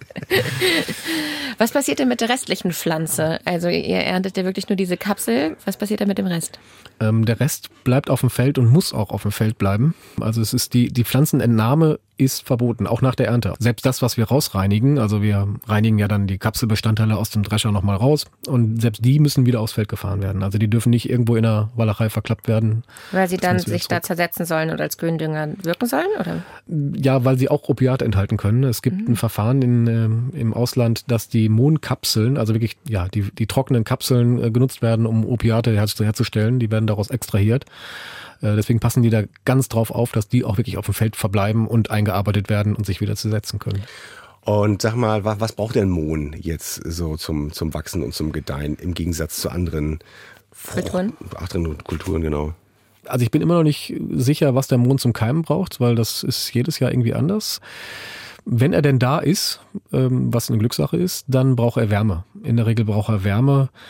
Was passiert denn mit der restlichen Pflanze? Also ihr erntet ja wirklich nur diese Kapsel. Was passiert denn mit dem Rest? Ähm, der Rest bleibt auf dem Feld und muss auch auf dem Feld bleiben. Also es ist die, die Pflanzenentnahme ist verboten, auch nach der Ernte. Selbst das, was wir rausreinigen, also wir reinigen ja dann die Kapselbestandteile aus dem Drescher nochmal raus und selbst die müssen wieder aufs Feld gefahren werden. Also die dürfen nicht irgendwo in der Walachei verklappt werden. Weil sie dann sich da zersetzen sollen oder als Gründünger wirken sollen, oder? Ja, weil sie auch Opiate enthalten können. Es gibt mhm. ein Verfahren in, ähm, im Ausland, dass die Mohnkapseln, also wirklich ja die, die trockenen Kapseln äh, genutzt werden, um Opiate her- herzustellen. Die werden daraus extrahiert. Deswegen passen die da ganz drauf auf, dass die auch wirklich auf dem Feld verbleiben und eingearbeitet werden und sich wieder zersetzen können. Und sag mal, was, was braucht denn Mohn jetzt so zum, zum Wachsen und zum Gedeihen im Gegensatz zu anderen Kulturen? Anderen Kulturen, genau. Also ich bin immer noch nicht sicher, was der Mohn zum Keimen braucht, weil das ist jedes Jahr irgendwie anders. Wenn er denn da ist, was eine Glückssache ist, dann braucht er Wärme. In der Regel braucht er Wärme.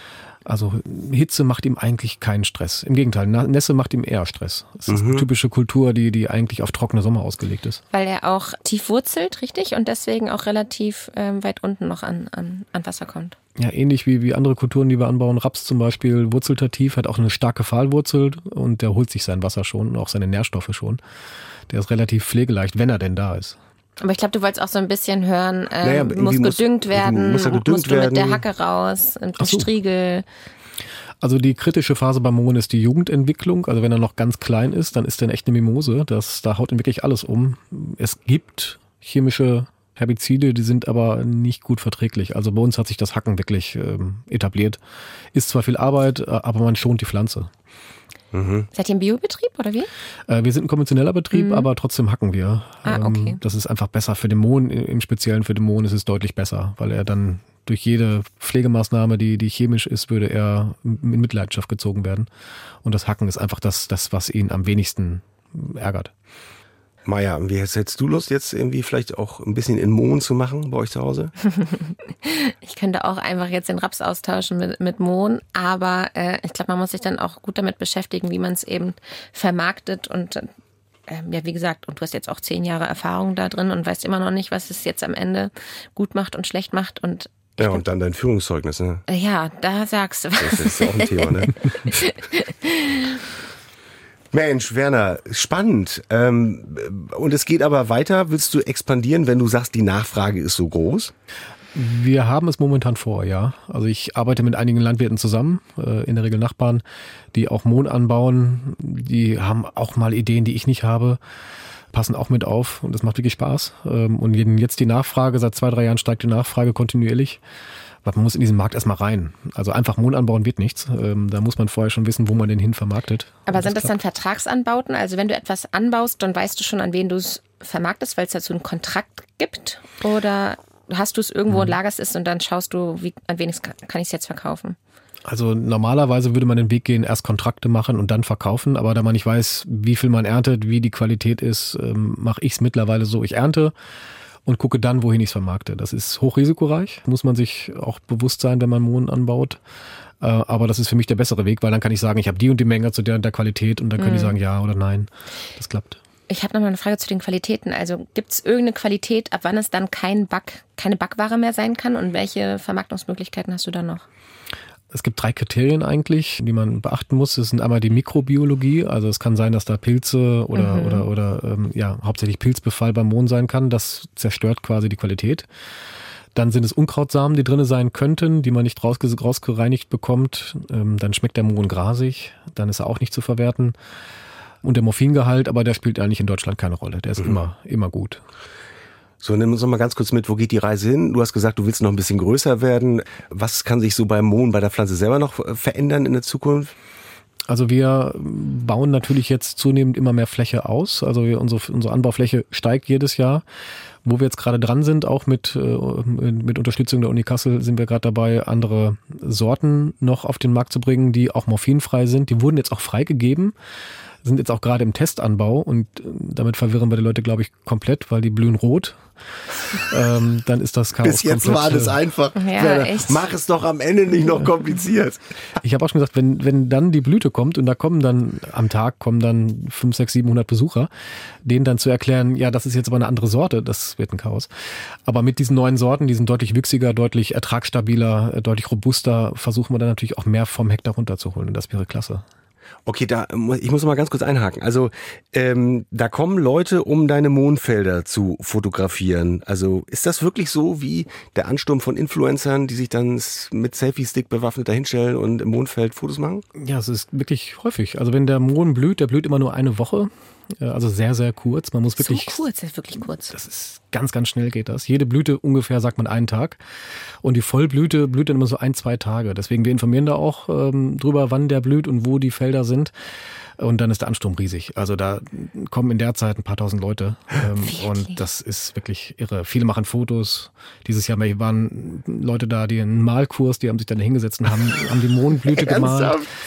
Also Hitze macht ihm eigentlich keinen Stress. Im Gegenteil, Nässe macht ihm eher Stress. Das ist Mhm. eine typische Kultur, die, die eigentlich auf trockene Sommer ausgelegt ist. Weil er auch tief wurzelt, richtig? Und deswegen auch relativ ähm, weit unten noch an, an, an Wasser kommt. Ja, ähnlich wie, wie andere Kulturen, die wir anbauen. Raps zum Beispiel wurzelt er tief, hat auch eine starke Pfahlwurzel und der holt sich sein Wasser schon und auch seine Nährstoffe schon. Der ist relativ pflegeleicht, wenn er denn da ist. Aber ich glaube, du wolltest auch so ein bisschen hören, äh, Naja, muss irgendwie gedüngt muss- werden, muss er gedüngt musst du mit der werden? Hacke raus, ein Ach so. Striegel. Also die kritische Phase beim Mohn ist die Jugendentwicklung. Also wenn er noch ganz klein ist, dann ist er eine echte Mimose. Das, da haut ihn wirklich alles um. Es gibt chemische Herbizide, die sind aber nicht gut verträglich. Also bei uns hat sich das Hacken wirklich ähm, etabliert. Ist zwar viel Arbeit, äh, aber man schont die Pflanze. Seid ihr im Biobetrieb oder wie? Äh, wir sind ein konventioneller Betrieb, Mhm. aber trotzdem hacken wir. Ah, okay. Ähm, das ist einfach besser für den Mohn. Im Speziellen für den Mohn ist es deutlich besser, weil er dann durch jede Pflegemaßnahme, die, die chemisch ist, würde er in Mitleidenschaft gezogen werden. Und das Hacken ist einfach das, das was ihn am wenigsten ärgert. Maja, wie hättest du Lust, jetzt irgendwie vielleicht auch ein bisschen in Mohn zu machen bei euch zu Hause? Ich könnte auch einfach jetzt den Raps austauschen mit, mit Mohn, aber äh, ich glaube, man muss sich dann auch gut damit beschäftigen, wie man es eben vermarktet und äh, ja, wie gesagt, und du hast jetzt auch zehn Jahre Erfahrung da drin und weißt immer noch nicht, was es jetzt am Ende gut macht und schlecht macht und Ja, und dann dein Führungszeugnis, ne? äh, ja, da sagst du was. Das ist ja auch ein Thema, ne? Mensch, Werner, spannend. Ähm, und es geht aber weiter. Willst du expandieren, wenn du sagst, die Nachfrage ist so groß? Wir haben es momentan vor, ja. Also ich arbeite mit einigen Landwirten zusammen, äh, in der Regel Nachbarn, die auch Mohn anbauen. Die haben auch mal Ideen, die ich nicht habe, passen auch mit auf und das macht wirklich Spaß. Ähm, und jetzt die Nachfrage, seit zwei, drei Jahren steigt die Nachfrage kontinuierlich. Aber man muss in diesen Markt erstmal rein. Also einfach Mohn anbauen wird nichts. Ähm, da muss man vorher schon wissen, wo man den hin vermarktet. Aber sind das dann Vertragsanbauten? Also wenn du etwas anbaust, dann weißt du schon, an wen du es vermarktest, weil es dazu einen Kontrakt gibt? Oder hast du es irgendwo und lagerst es und dann schaust du, wie, an wen ich's, kann ich es jetzt verkaufen? Also normalerweise würde man den Weg gehen, erst Kontrakte machen und dann verkaufen. Aber da man nicht weiß, wie viel man erntet, wie die Qualität ist, ähm, mache ich es mittlerweile so. Ich ernte und gucke dann, wohin ich es vermarkte. Das ist hochrisikoreich, muss man sich auch bewusst sein, wenn man Mohn anbaut. Äh, aber das ist für mich der bessere Weg, weil dann kann ich sagen, ich habe die und die Menge zu der und der Qualität und dann können die sagen ja oder nein. Das klappt. Ich habe noch mal eine Frage zu den Qualitäten. Also gibt es irgendeine Qualität, ab wann es dann kein Back, keine Backware mehr sein kann und welche Vermarktungsmöglichkeiten hast du dann noch? Es gibt drei Kriterien eigentlich, die man beachten muss. Das sind einmal die Mikrobiologie, also es kann sein, dass da Pilze oder mhm. oder oder ähm, ja hauptsächlich Pilzbefall beim Mohn sein kann. Das zerstört quasi die Qualität. Dann sind es Unkrautsamen, die drin sein könnten, die man nicht rausge- rausgereinigt bekommt. Ähm, dann schmeckt der Mohn grasig, dann ist er auch nicht zu verwerten. Und der Morphingehalt, aber der spielt eigentlich in Deutschland keine Rolle. Der ist mhm. immer immer gut. So, nimm uns noch mal ganz kurz mit, wo geht die Reise hin? Du hast gesagt, du willst noch ein bisschen größer werden. Was kann sich so beim Mohn, bei der Pflanze selber noch verändern in der Zukunft? Also wir bauen natürlich jetzt zunehmend immer mehr Fläche aus. Also wir, unsere, unsere Anbaufläche steigt jedes Jahr. Wo wir jetzt gerade dran sind, auch mit, mit Unterstützung der Uni Kassel, sind wir gerade dabei, andere Sorten noch auf den Markt zu bringen, die auch morphinfrei sind. Die wurden jetzt auch freigegeben, sind jetzt auch gerade im Testanbau und damit verwirren wir die Leute, glaube ich, komplett, weil die blühen rot. ähm, dann ist das Chaos Bis jetzt komplett, war das einfach. Ja, echt. Mach es doch am Ende nicht noch kompliziert. Ich habe auch schon gesagt, wenn wenn dann die Blüte kommt und da kommen dann am Tag kommen dann fünf, sechs, siebenhundert Besucher, denen dann zu erklären, ja, das ist jetzt aber eine andere Sorte, das wird ein Chaos. Aber mit diesen neuen Sorten, die sind deutlich wüchsiger, deutlich ertragsstabiler, deutlich robuster, versuchen wir dann natürlich auch mehr vom Hektar runterzuholen und das wäre klasse. Okay, da ich muss mal ganz kurz einhaken. Also ähm, da kommen Leute, um deine Mohnfelder zu fotografieren. Also ist das wirklich so wie der Ansturm von Influencern, die sich dann mit Selfie-Stick bewaffnet dahinstellen und im Mohnfeld Fotos machen? Ja, es ist wirklich häufig. Also wenn der Mohn blüht, der blüht immer nur eine Woche. Also sehr, sehr kurz. Man muss wirklich. So kurz, das ist wirklich kurz. Das ist ganz, ganz schnell geht das. Jede Blüte ungefähr, sagt man, einen Tag. Und die Vollblüte blüht dann immer so ein, zwei Tage. Deswegen, wir informieren da auch ähm, drüber, wann der blüht und wo die Felder sind. Und dann ist der Ansturm riesig. Also da kommen in der Zeit ein paar tausend Leute. Ähm, und das ist wirklich irre. Viele machen Fotos. Dieses Jahr waren Leute da, die einen Malkurs, die haben sich dann hingesetzt und haben, haben die Mohnblüte gemalt.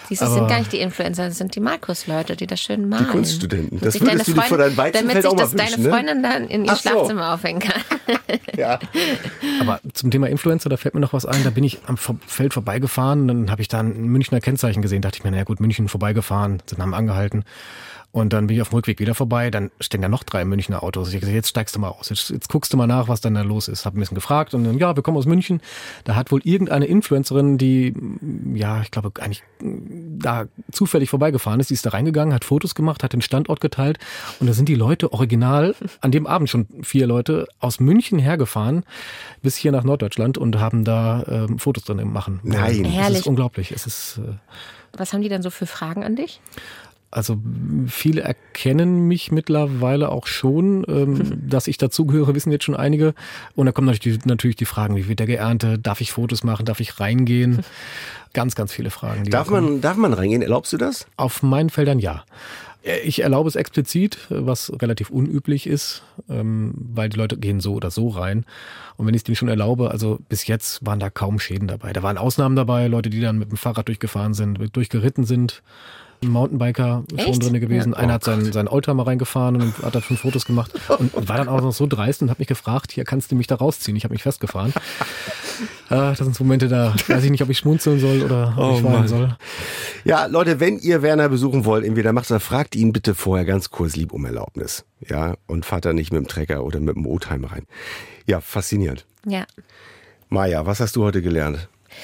Diese sind gar nicht die Influencer, das sind die Markus-Leute, die das schön malen. Die Kunststudenten. Damit Das sich würdest du dir vor deinem Weizenfeld auch mal wünschen, Damit sich das deine Freundin dann in ihr Ach so. Schlafzimmer aufhängen kann. Ja. Aber zum Thema Influencer, da fällt mir noch was ein. Da bin ich am Feld vorbeigefahren, dann habe ich da ein Münchner Kennzeichen gesehen. Dachte ich mir, naja gut, München vorbeigefahren, sind haben angehalten. Und dann bin ich auf dem Rückweg wieder vorbei, dann stehen da noch drei Münchner Autos. Ich habe gesagt, jetzt steigst du mal aus, jetzt, jetzt guckst du mal nach, was dann da los ist. Hab ein bisschen gefragt und dann, ja, wir kommen aus München. Da hat wohl irgendeine Influencerin, die, ja, ich glaube, eigentlich da zufällig vorbeigefahren ist, die ist da reingegangen, hat Fotos gemacht, hat den Standort geteilt und da sind die Leute original, an dem Abend schon vier Leute, aus München hergefahren bis hier nach Norddeutschland und haben da ähm, Fotos drin machen. Nein. Das Herrlich. ist unglaublich. Es ist, äh, Was haben die denn so für Fragen an dich? Also viele erkennen mich mittlerweile auch schon, ähm, dass ich dazugehöre, wissen jetzt schon einige. Und da kommen natürlich die, natürlich die Fragen, wie wird der geerntet, darf ich Fotos machen, darf ich reingehen? Ganz, ganz viele Fragen. Die Darf da kommen. man, darf man reingehen? Erlaubst du das? Auf meinen Feldern ja. Ich erlaube es explizit, was relativ unüblich ist, ähm, weil die Leute gehen so oder so rein. Und wenn ich es denen schon erlaube, also bis jetzt waren da kaum Schäden dabei. Da waren Ausnahmen dabei, Leute, die dann mit dem Fahrrad durchgefahren sind, durchgeritten sind. Ein Mountainbiker schon Echt? drin gewesen. Ja. Einer Oh hat seinen, seinen Oldtimer reingefahren und hat da fünf Fotos gemacht und, und war dann auch noch so dreist und hat mich gefragt, hier kannst du mich da rausziehen. Ich habe mich festgefahren. äh, das sind so Momente, da weiß ich nicht, ob ich schmunzeln soll oder ob Oh ich weinen Mann. soll. Ja, Leute, wenn ihr Werner besuchen wollt, entweder macht das, fragt ihn bitte vorher ganz kurz lieb um Erlaubnis. Ja, und fahrt da nicht mit dem Trecker oder mit dem Oldtimer rein. Ja, faszinierend. Ja. Maja, was hast du heute gelernt?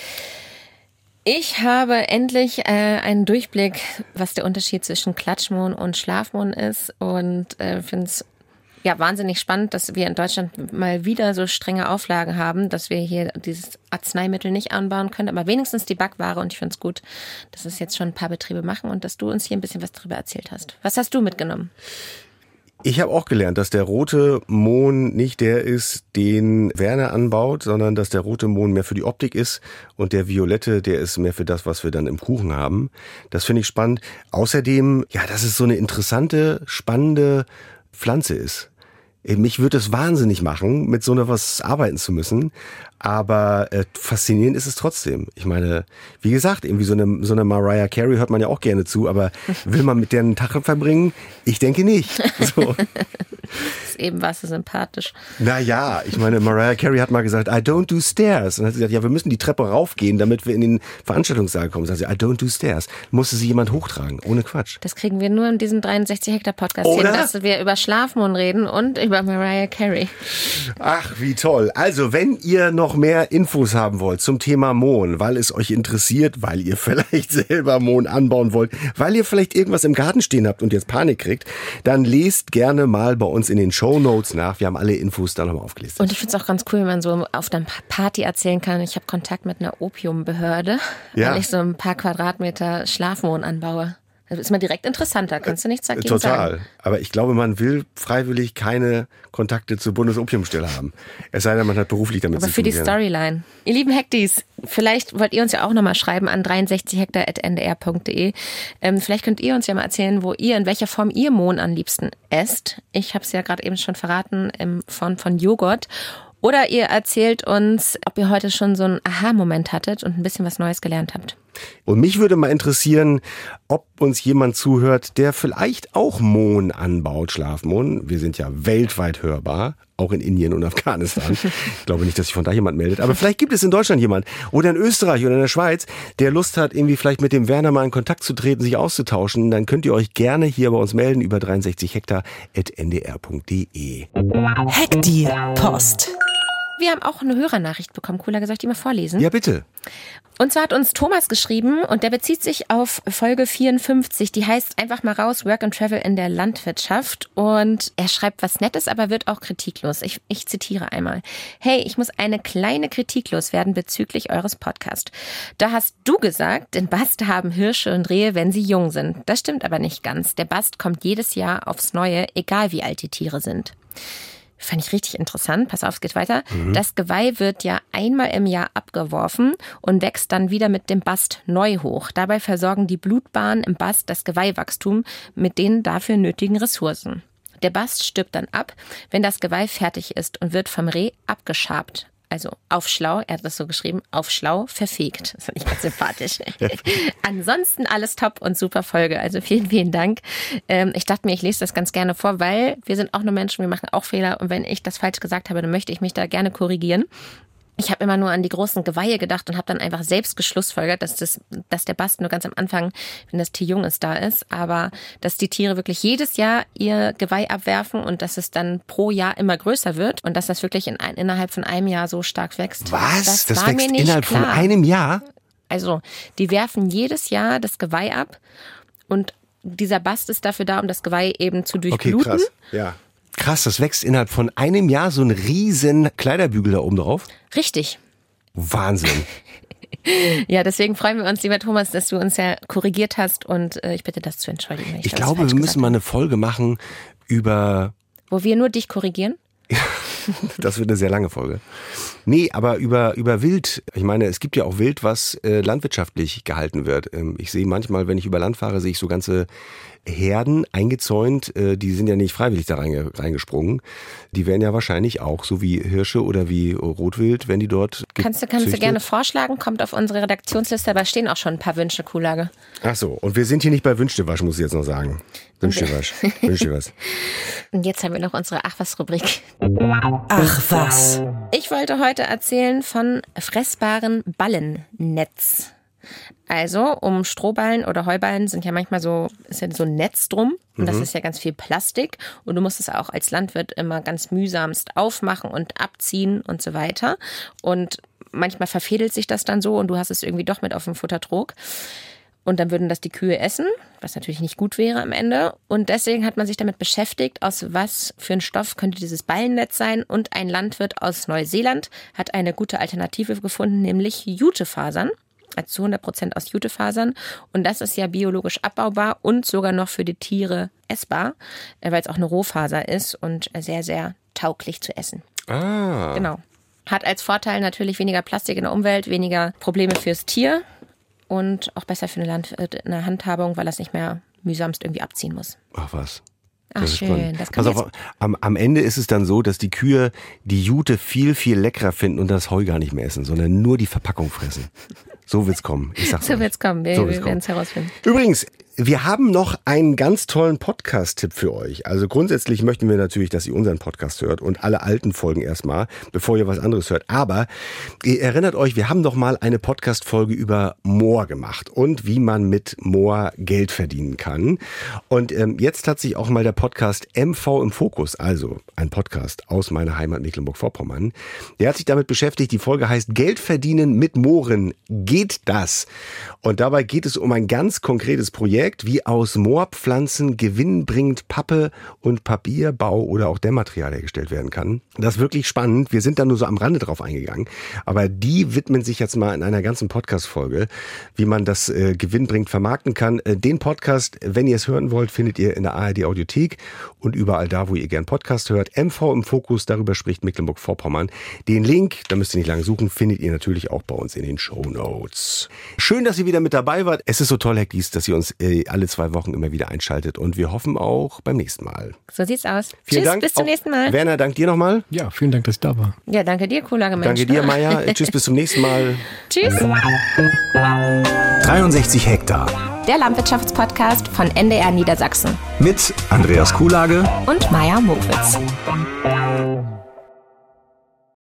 Ich habe endlich äh, einen Durchblick, was der Unterschied zwischen Klatschmohn und Schlafmohn ist und äh, finde es ja wahnsinnig spannend, dass wir in Deutschland mal wieder so strenge Auflagen haben, dass wir hier dieses Arzneimittel nicht anbauen können, aber wenigstens die Backware und ich finde es gut, dass es jetzt schon ein paar Betriebe machen und dass du uns hier ein bisschen was darüber erzählt hast. Was hast du mitgenommen? Ich habe auch gelernt, dass der rote Mohn nicht der ist, den Werner anbaut, sondern dass der rote Mohn mehr für die Optik ist und der violette, der ist mehr für das, was wir dann im Kuchen haben. Das finde ich spannend. Außerdem, ja, dass es so eine interessante, spannende Pflanze ist. Mich würde es wahnsinnig machen, mit so einer was arbeiten zu müssen. Aber äh, faszinierend ist es trotzdem. Ich meine, wie gesagt, irgendwie so eine, so eine Mariah Carey hört man ja auch gerne zu, aber will man mit der einen Tag verbringen? Ich denke nicht. So. Eben warst du sympathisch. Naja, ich meine, Mariah Carey hat mal gesagt, I don't do stairs. Und dann hat sie gesagt, ja, wir müssen die Treppe raufgehen, damit wir in den Veranstaltungssaal kommen. Dann sagt sie, I don't do stairs. Musste sie jemand hochtragen, ohne Quatsch. Das kriegen wir nur in diesem dreiundsechzig Hektar Podcast Oder? hin, dass wir über Schlafmohn reden und über Mariah Carey. Ach, wie toll. Also, wenn ihr noch mehr Infos haben wollt zum Thema Mohn, weil es euch interessiert, weil ihr vielleicht selber Mohn anbauen wollt, weil ihr vielleicht irgendwas im Garten stehen habt und jetzt Panik kriegt, dann lest gerne mal bei uns in den Shownotes nach. Wir haben alle Infos da nochmal aufgelistet. Und ich finde es auch ganz cool, wenn man so auf einer Party erzählen kann, ich habe Kontakt mit einer Opiumbehörde, Ja. weil ich so ein paar Quadratmeter Schlafmohn anbaue. Das ist mal direkt interessanter, kannst du nichts dagegen Total. sagen. Aber ich glaube, man will freiwillig keine Kontakte zur Bundesopiumstelle haben. Es sei denn, man hat beruflich damit Aber zu für tun. die ja. Storyline. Ihr lieben Hektis, vielleicht wollt ihr uns ja auch nochmal schreiben an dreiundsechzig hektar at n d r punkt d e. Ähm, vielleicht könnt ihr uns ja mal erzählen, wo ihr, in welcher Form ihr Mohn am liebsten esst. Ich habe es ja gerade eben schon verraten, im von, von Joghurt. Oder ihr erzählt uns, ob ihr heute schon so einen Aha-Moment hattet und ein bisschen was Neues gelernt habt. Und mich würde mal interessieren, ob uns jemand zuhört, der vielleicht auch Mohn anbaut, Schlafmohn. Wir sind ja weltweit hörbar, auch in Indien und Afghanistan. Ich glaube nicht, dass sich von da jemand meldet. Aber vielleicht gibt es in Deutschland jemand oder in Österreich oder in der Schweiz, der Lust hat, irgendwie vielleicht mit dem Werner mal in Kontakt zu treten, sich auszutauschen. Dann könnt ihr euch gerne hier bei uns melden über dreiundsechzig hektar at n d r punkt d e. Hekti Post. Wir haben auch eine Hörernachricht bekommen. Cooler, soll ich die mal vorlesen? Ja, bitte. Und zwar hat uns Thomas geschrieben und der bezieht sich auf Folge vierundfünfzig. Die heißt einfach mal raus, Work and Travel in der Landwirtschaft. Und er schreibt was Nettes, aber wird auch kritiklos. Ich, ich zitiere einmal. Hey, ich muss eine kleine Kritik loswerden bezüglich eures Podcasts. Da hast du gesagt, den Bast haben Hirsche und Rehe, wenn sie jung sind. Das stimmt aber nicht ganz. Der Bast kommt jedes Jahr aufs Neue, egal wie alt die Tiere sind. Fand ich richtig interessant. Pass auf, es geht weiter. Mhm. Das Geweih wird ja einmal im Jahr abgeworfen und wächst dann wieder mit dem Bast neu hoch. Dabei versorgen die Blutbahnen im Bast das Geweihwachstum mit den dafür nötigen Ressourcen. Der Bast stirbt dann ab, wenn das Geweih fertig ist und wird vom Reh abgeschabt. also auf schlau, er hat das so geschrieben, auf schlau verfegt. Das fand ich ganz sympathisch. Ansonsten alles top und super Folge. Also vielen, vielen Dank. Ähm, ich dachte mir, ich lese das ganz gerne vor, weil wir sind auch nur Menschen, wir machen auch Fehler. Und wenn ich das falsch gesagt habe, dann möchte ich mich da gerne korrigieren. Ich habe immer nur an die großen Geweihe gedacht und habe dann einfach selbst geschlussfolgert, dass das, dass der Bast nur ganz am Anfang, wenn das Tier jung ist, da ist, aber dass die Tiere wirklich jedes Jahr ihr Geweih abwerfen und dass es dann pro Jahr immer größer wird und dass das wirklich in ein, innerhalb von einem Jahr so stark wächst. Was? Das, das war wächst mir nicht innerhalb klar. von einem Jahr? Also, die werfen jedes Jahr das Geweih ab und dieser Bast ist dafür da, um das Geweih eben zu durchbluten. Okay, krass. Ja. Krass, das wächst innerhalb von einem Jahr so ein riesen Kleiderbügel da oben drauf? Richtig. Wahnsinn. Ja, deswegen freuen wir uns, lieber Thomas, dass du uns ja korrigiert hast und äh, ich bitte das zu entschuldigen. Wenn ich Ich das glaube, falsch wir gesagt müssen mal eine Folge machen über... Wo wir nur dich korrigieren? Das wird eine sehr lange Folge. Nee, aber über, über Wild. Ich meine, es gibt ja auch Wild, was äh, landwirtschaftlich gehalten wird. Ähm, ich sehe manchmal, wenn ich über Land fahre, sehe ich so ganze Herden eingezäunt. Äh, die sind ja nicht freiwillig da reinge, reingesprungen. Die werden ja wahrscheinlich auch, so wie Hirsche oder wie Rotwild, wenn die dort Kannst du, kannst du gerne vorschlagen, kommt auf unsere Redaktionsliste, da stehen auch schon ein paar Wünsche, Kuhlage. Ach so, und wir sind hier nicht bei Wünschtewasch, muss ich jetzt noch sagen. Wünschtewasch, Wünschtewasch. Und jetzt haben wir noch unsere Ach was Rubrik. Ach was. Ich wollte heute erzählen von fressbaren Ballennetz. Also um Strohballen oder Heuballen sind ja manchmal so, ist ja so ein Netz drum und das ist ja ganz viel Plastik und du musst es auch als Landwirt immer ganz mühsamst aufmachen und abziehen und so weiter und manchmal verfädelt sich das dann so und du hast es irgendwie doch mit auf dem Futtertrog. Und dann würden das die Kühe essen, was natürlich nicht gut wäre am Ende. Und deswegen hat man sich damit beschäftigt, aus was für ein Stoff könnte dieses Ballennetz sein. Und ein Landwirt aus Neuseeland hat eine gute Alternative gefunden, nämlich Jutefasern. Also zu hundert Prozent aus Jutefasern. Und das ist ja biologisch abbaubar und sogar noch für die Tiere essbar, weil es auch eine Rohfaser ist und sehr, sehr tauglich zu essen. Ah. Genau. Hat als Vorteil natürlich weniger Plastik in der Umwelt, weniger Probleme fürs Tier. Und auch besser für eine, Land eine Handhabung, weil er es nicht mehr mühsamst irgendwie abziehen muss. Ach was. Ach Das ist schön. spannend. Das kann Pass man auf, am, am Ende ist es dann so, dass die Kühe die Jute viel, viel leckerer finden und das Heu gar nicht mehr essen, sondern nur die Verpackung fressen. So wird's kommen. Ich sag's So euch. wird's kommen. Wir, So wir wird's werden es herausfinden. Übrigens, wir haben noch einen ganz tollen Podcast-Tipp für euch. Also grundsätzlich möchten wir natürlich, dass ihr unseren Podcast hört und alle alten Folgen erstmal, bevor ihr was anderes hört. Aber ihr erinnert euch, wir haben doch mal eine Podcast-Folge über Moor gemacht und wie man mit Moor Geld verdienen kann. Und ähm, jetzt hat sich auch mal der Podcast M V im Fokus, also ein Podcast aus meiner Heimat Mecklenburg-Vorpommern, der hat sich damit beschäftigt. Die Folge heißt Geld verdienen mit Mooren. Geht das? Und dabei geht es um ein ganz konkretes Projekt, wie aus Moorpflanzen gewinnbringend Pappe und Papier, Bau oder auch Dämmmaterial hergestellt werden kann. Das ist wirklich spannend. Wir sind da nur so am Rande drauf eingegangen. Aber die widmen sich jetzt mal in einer ganzen Podcast-Folge, wie man das äh, gewinnbringend vermarkten kann. Äh, den Podcast, wenn ihr es hören wollt, findet ihr in der A R D-Audiothek und überall da, wo ihr gern Podcast hört. M V im Fokus, darüber spricht Mecklenburg-Vorpommern. Den Link, da müsst ihr nicht lange suchen, findet ihr natürlich auch bei uns in den Shownotes. Schön, dass ihr wieder mit dabei wart. Es ist so toll, Herr Gies, dass ihr uns äh, alle zwei Wochen immer wieder einschaltet und wir hoffen auch beim nächsten Mal. So sieht's aus. Vielen Tschüss, Dank. bis zum Auch nächsten Mal. Werner, dank dir nochmal. Ja, vielen Dank, dass ich da war. Ja, danke dir, Kuhlage Mensch. Danke dir, Maya. Tschüss, bis zum nächsten Mal. Tschüss. dreiundsechzig Hektar. Der Landwirtschaftspodcast von N D R Niedersachsen. Mit Andreas Kuhlage Und Maya Mowitz.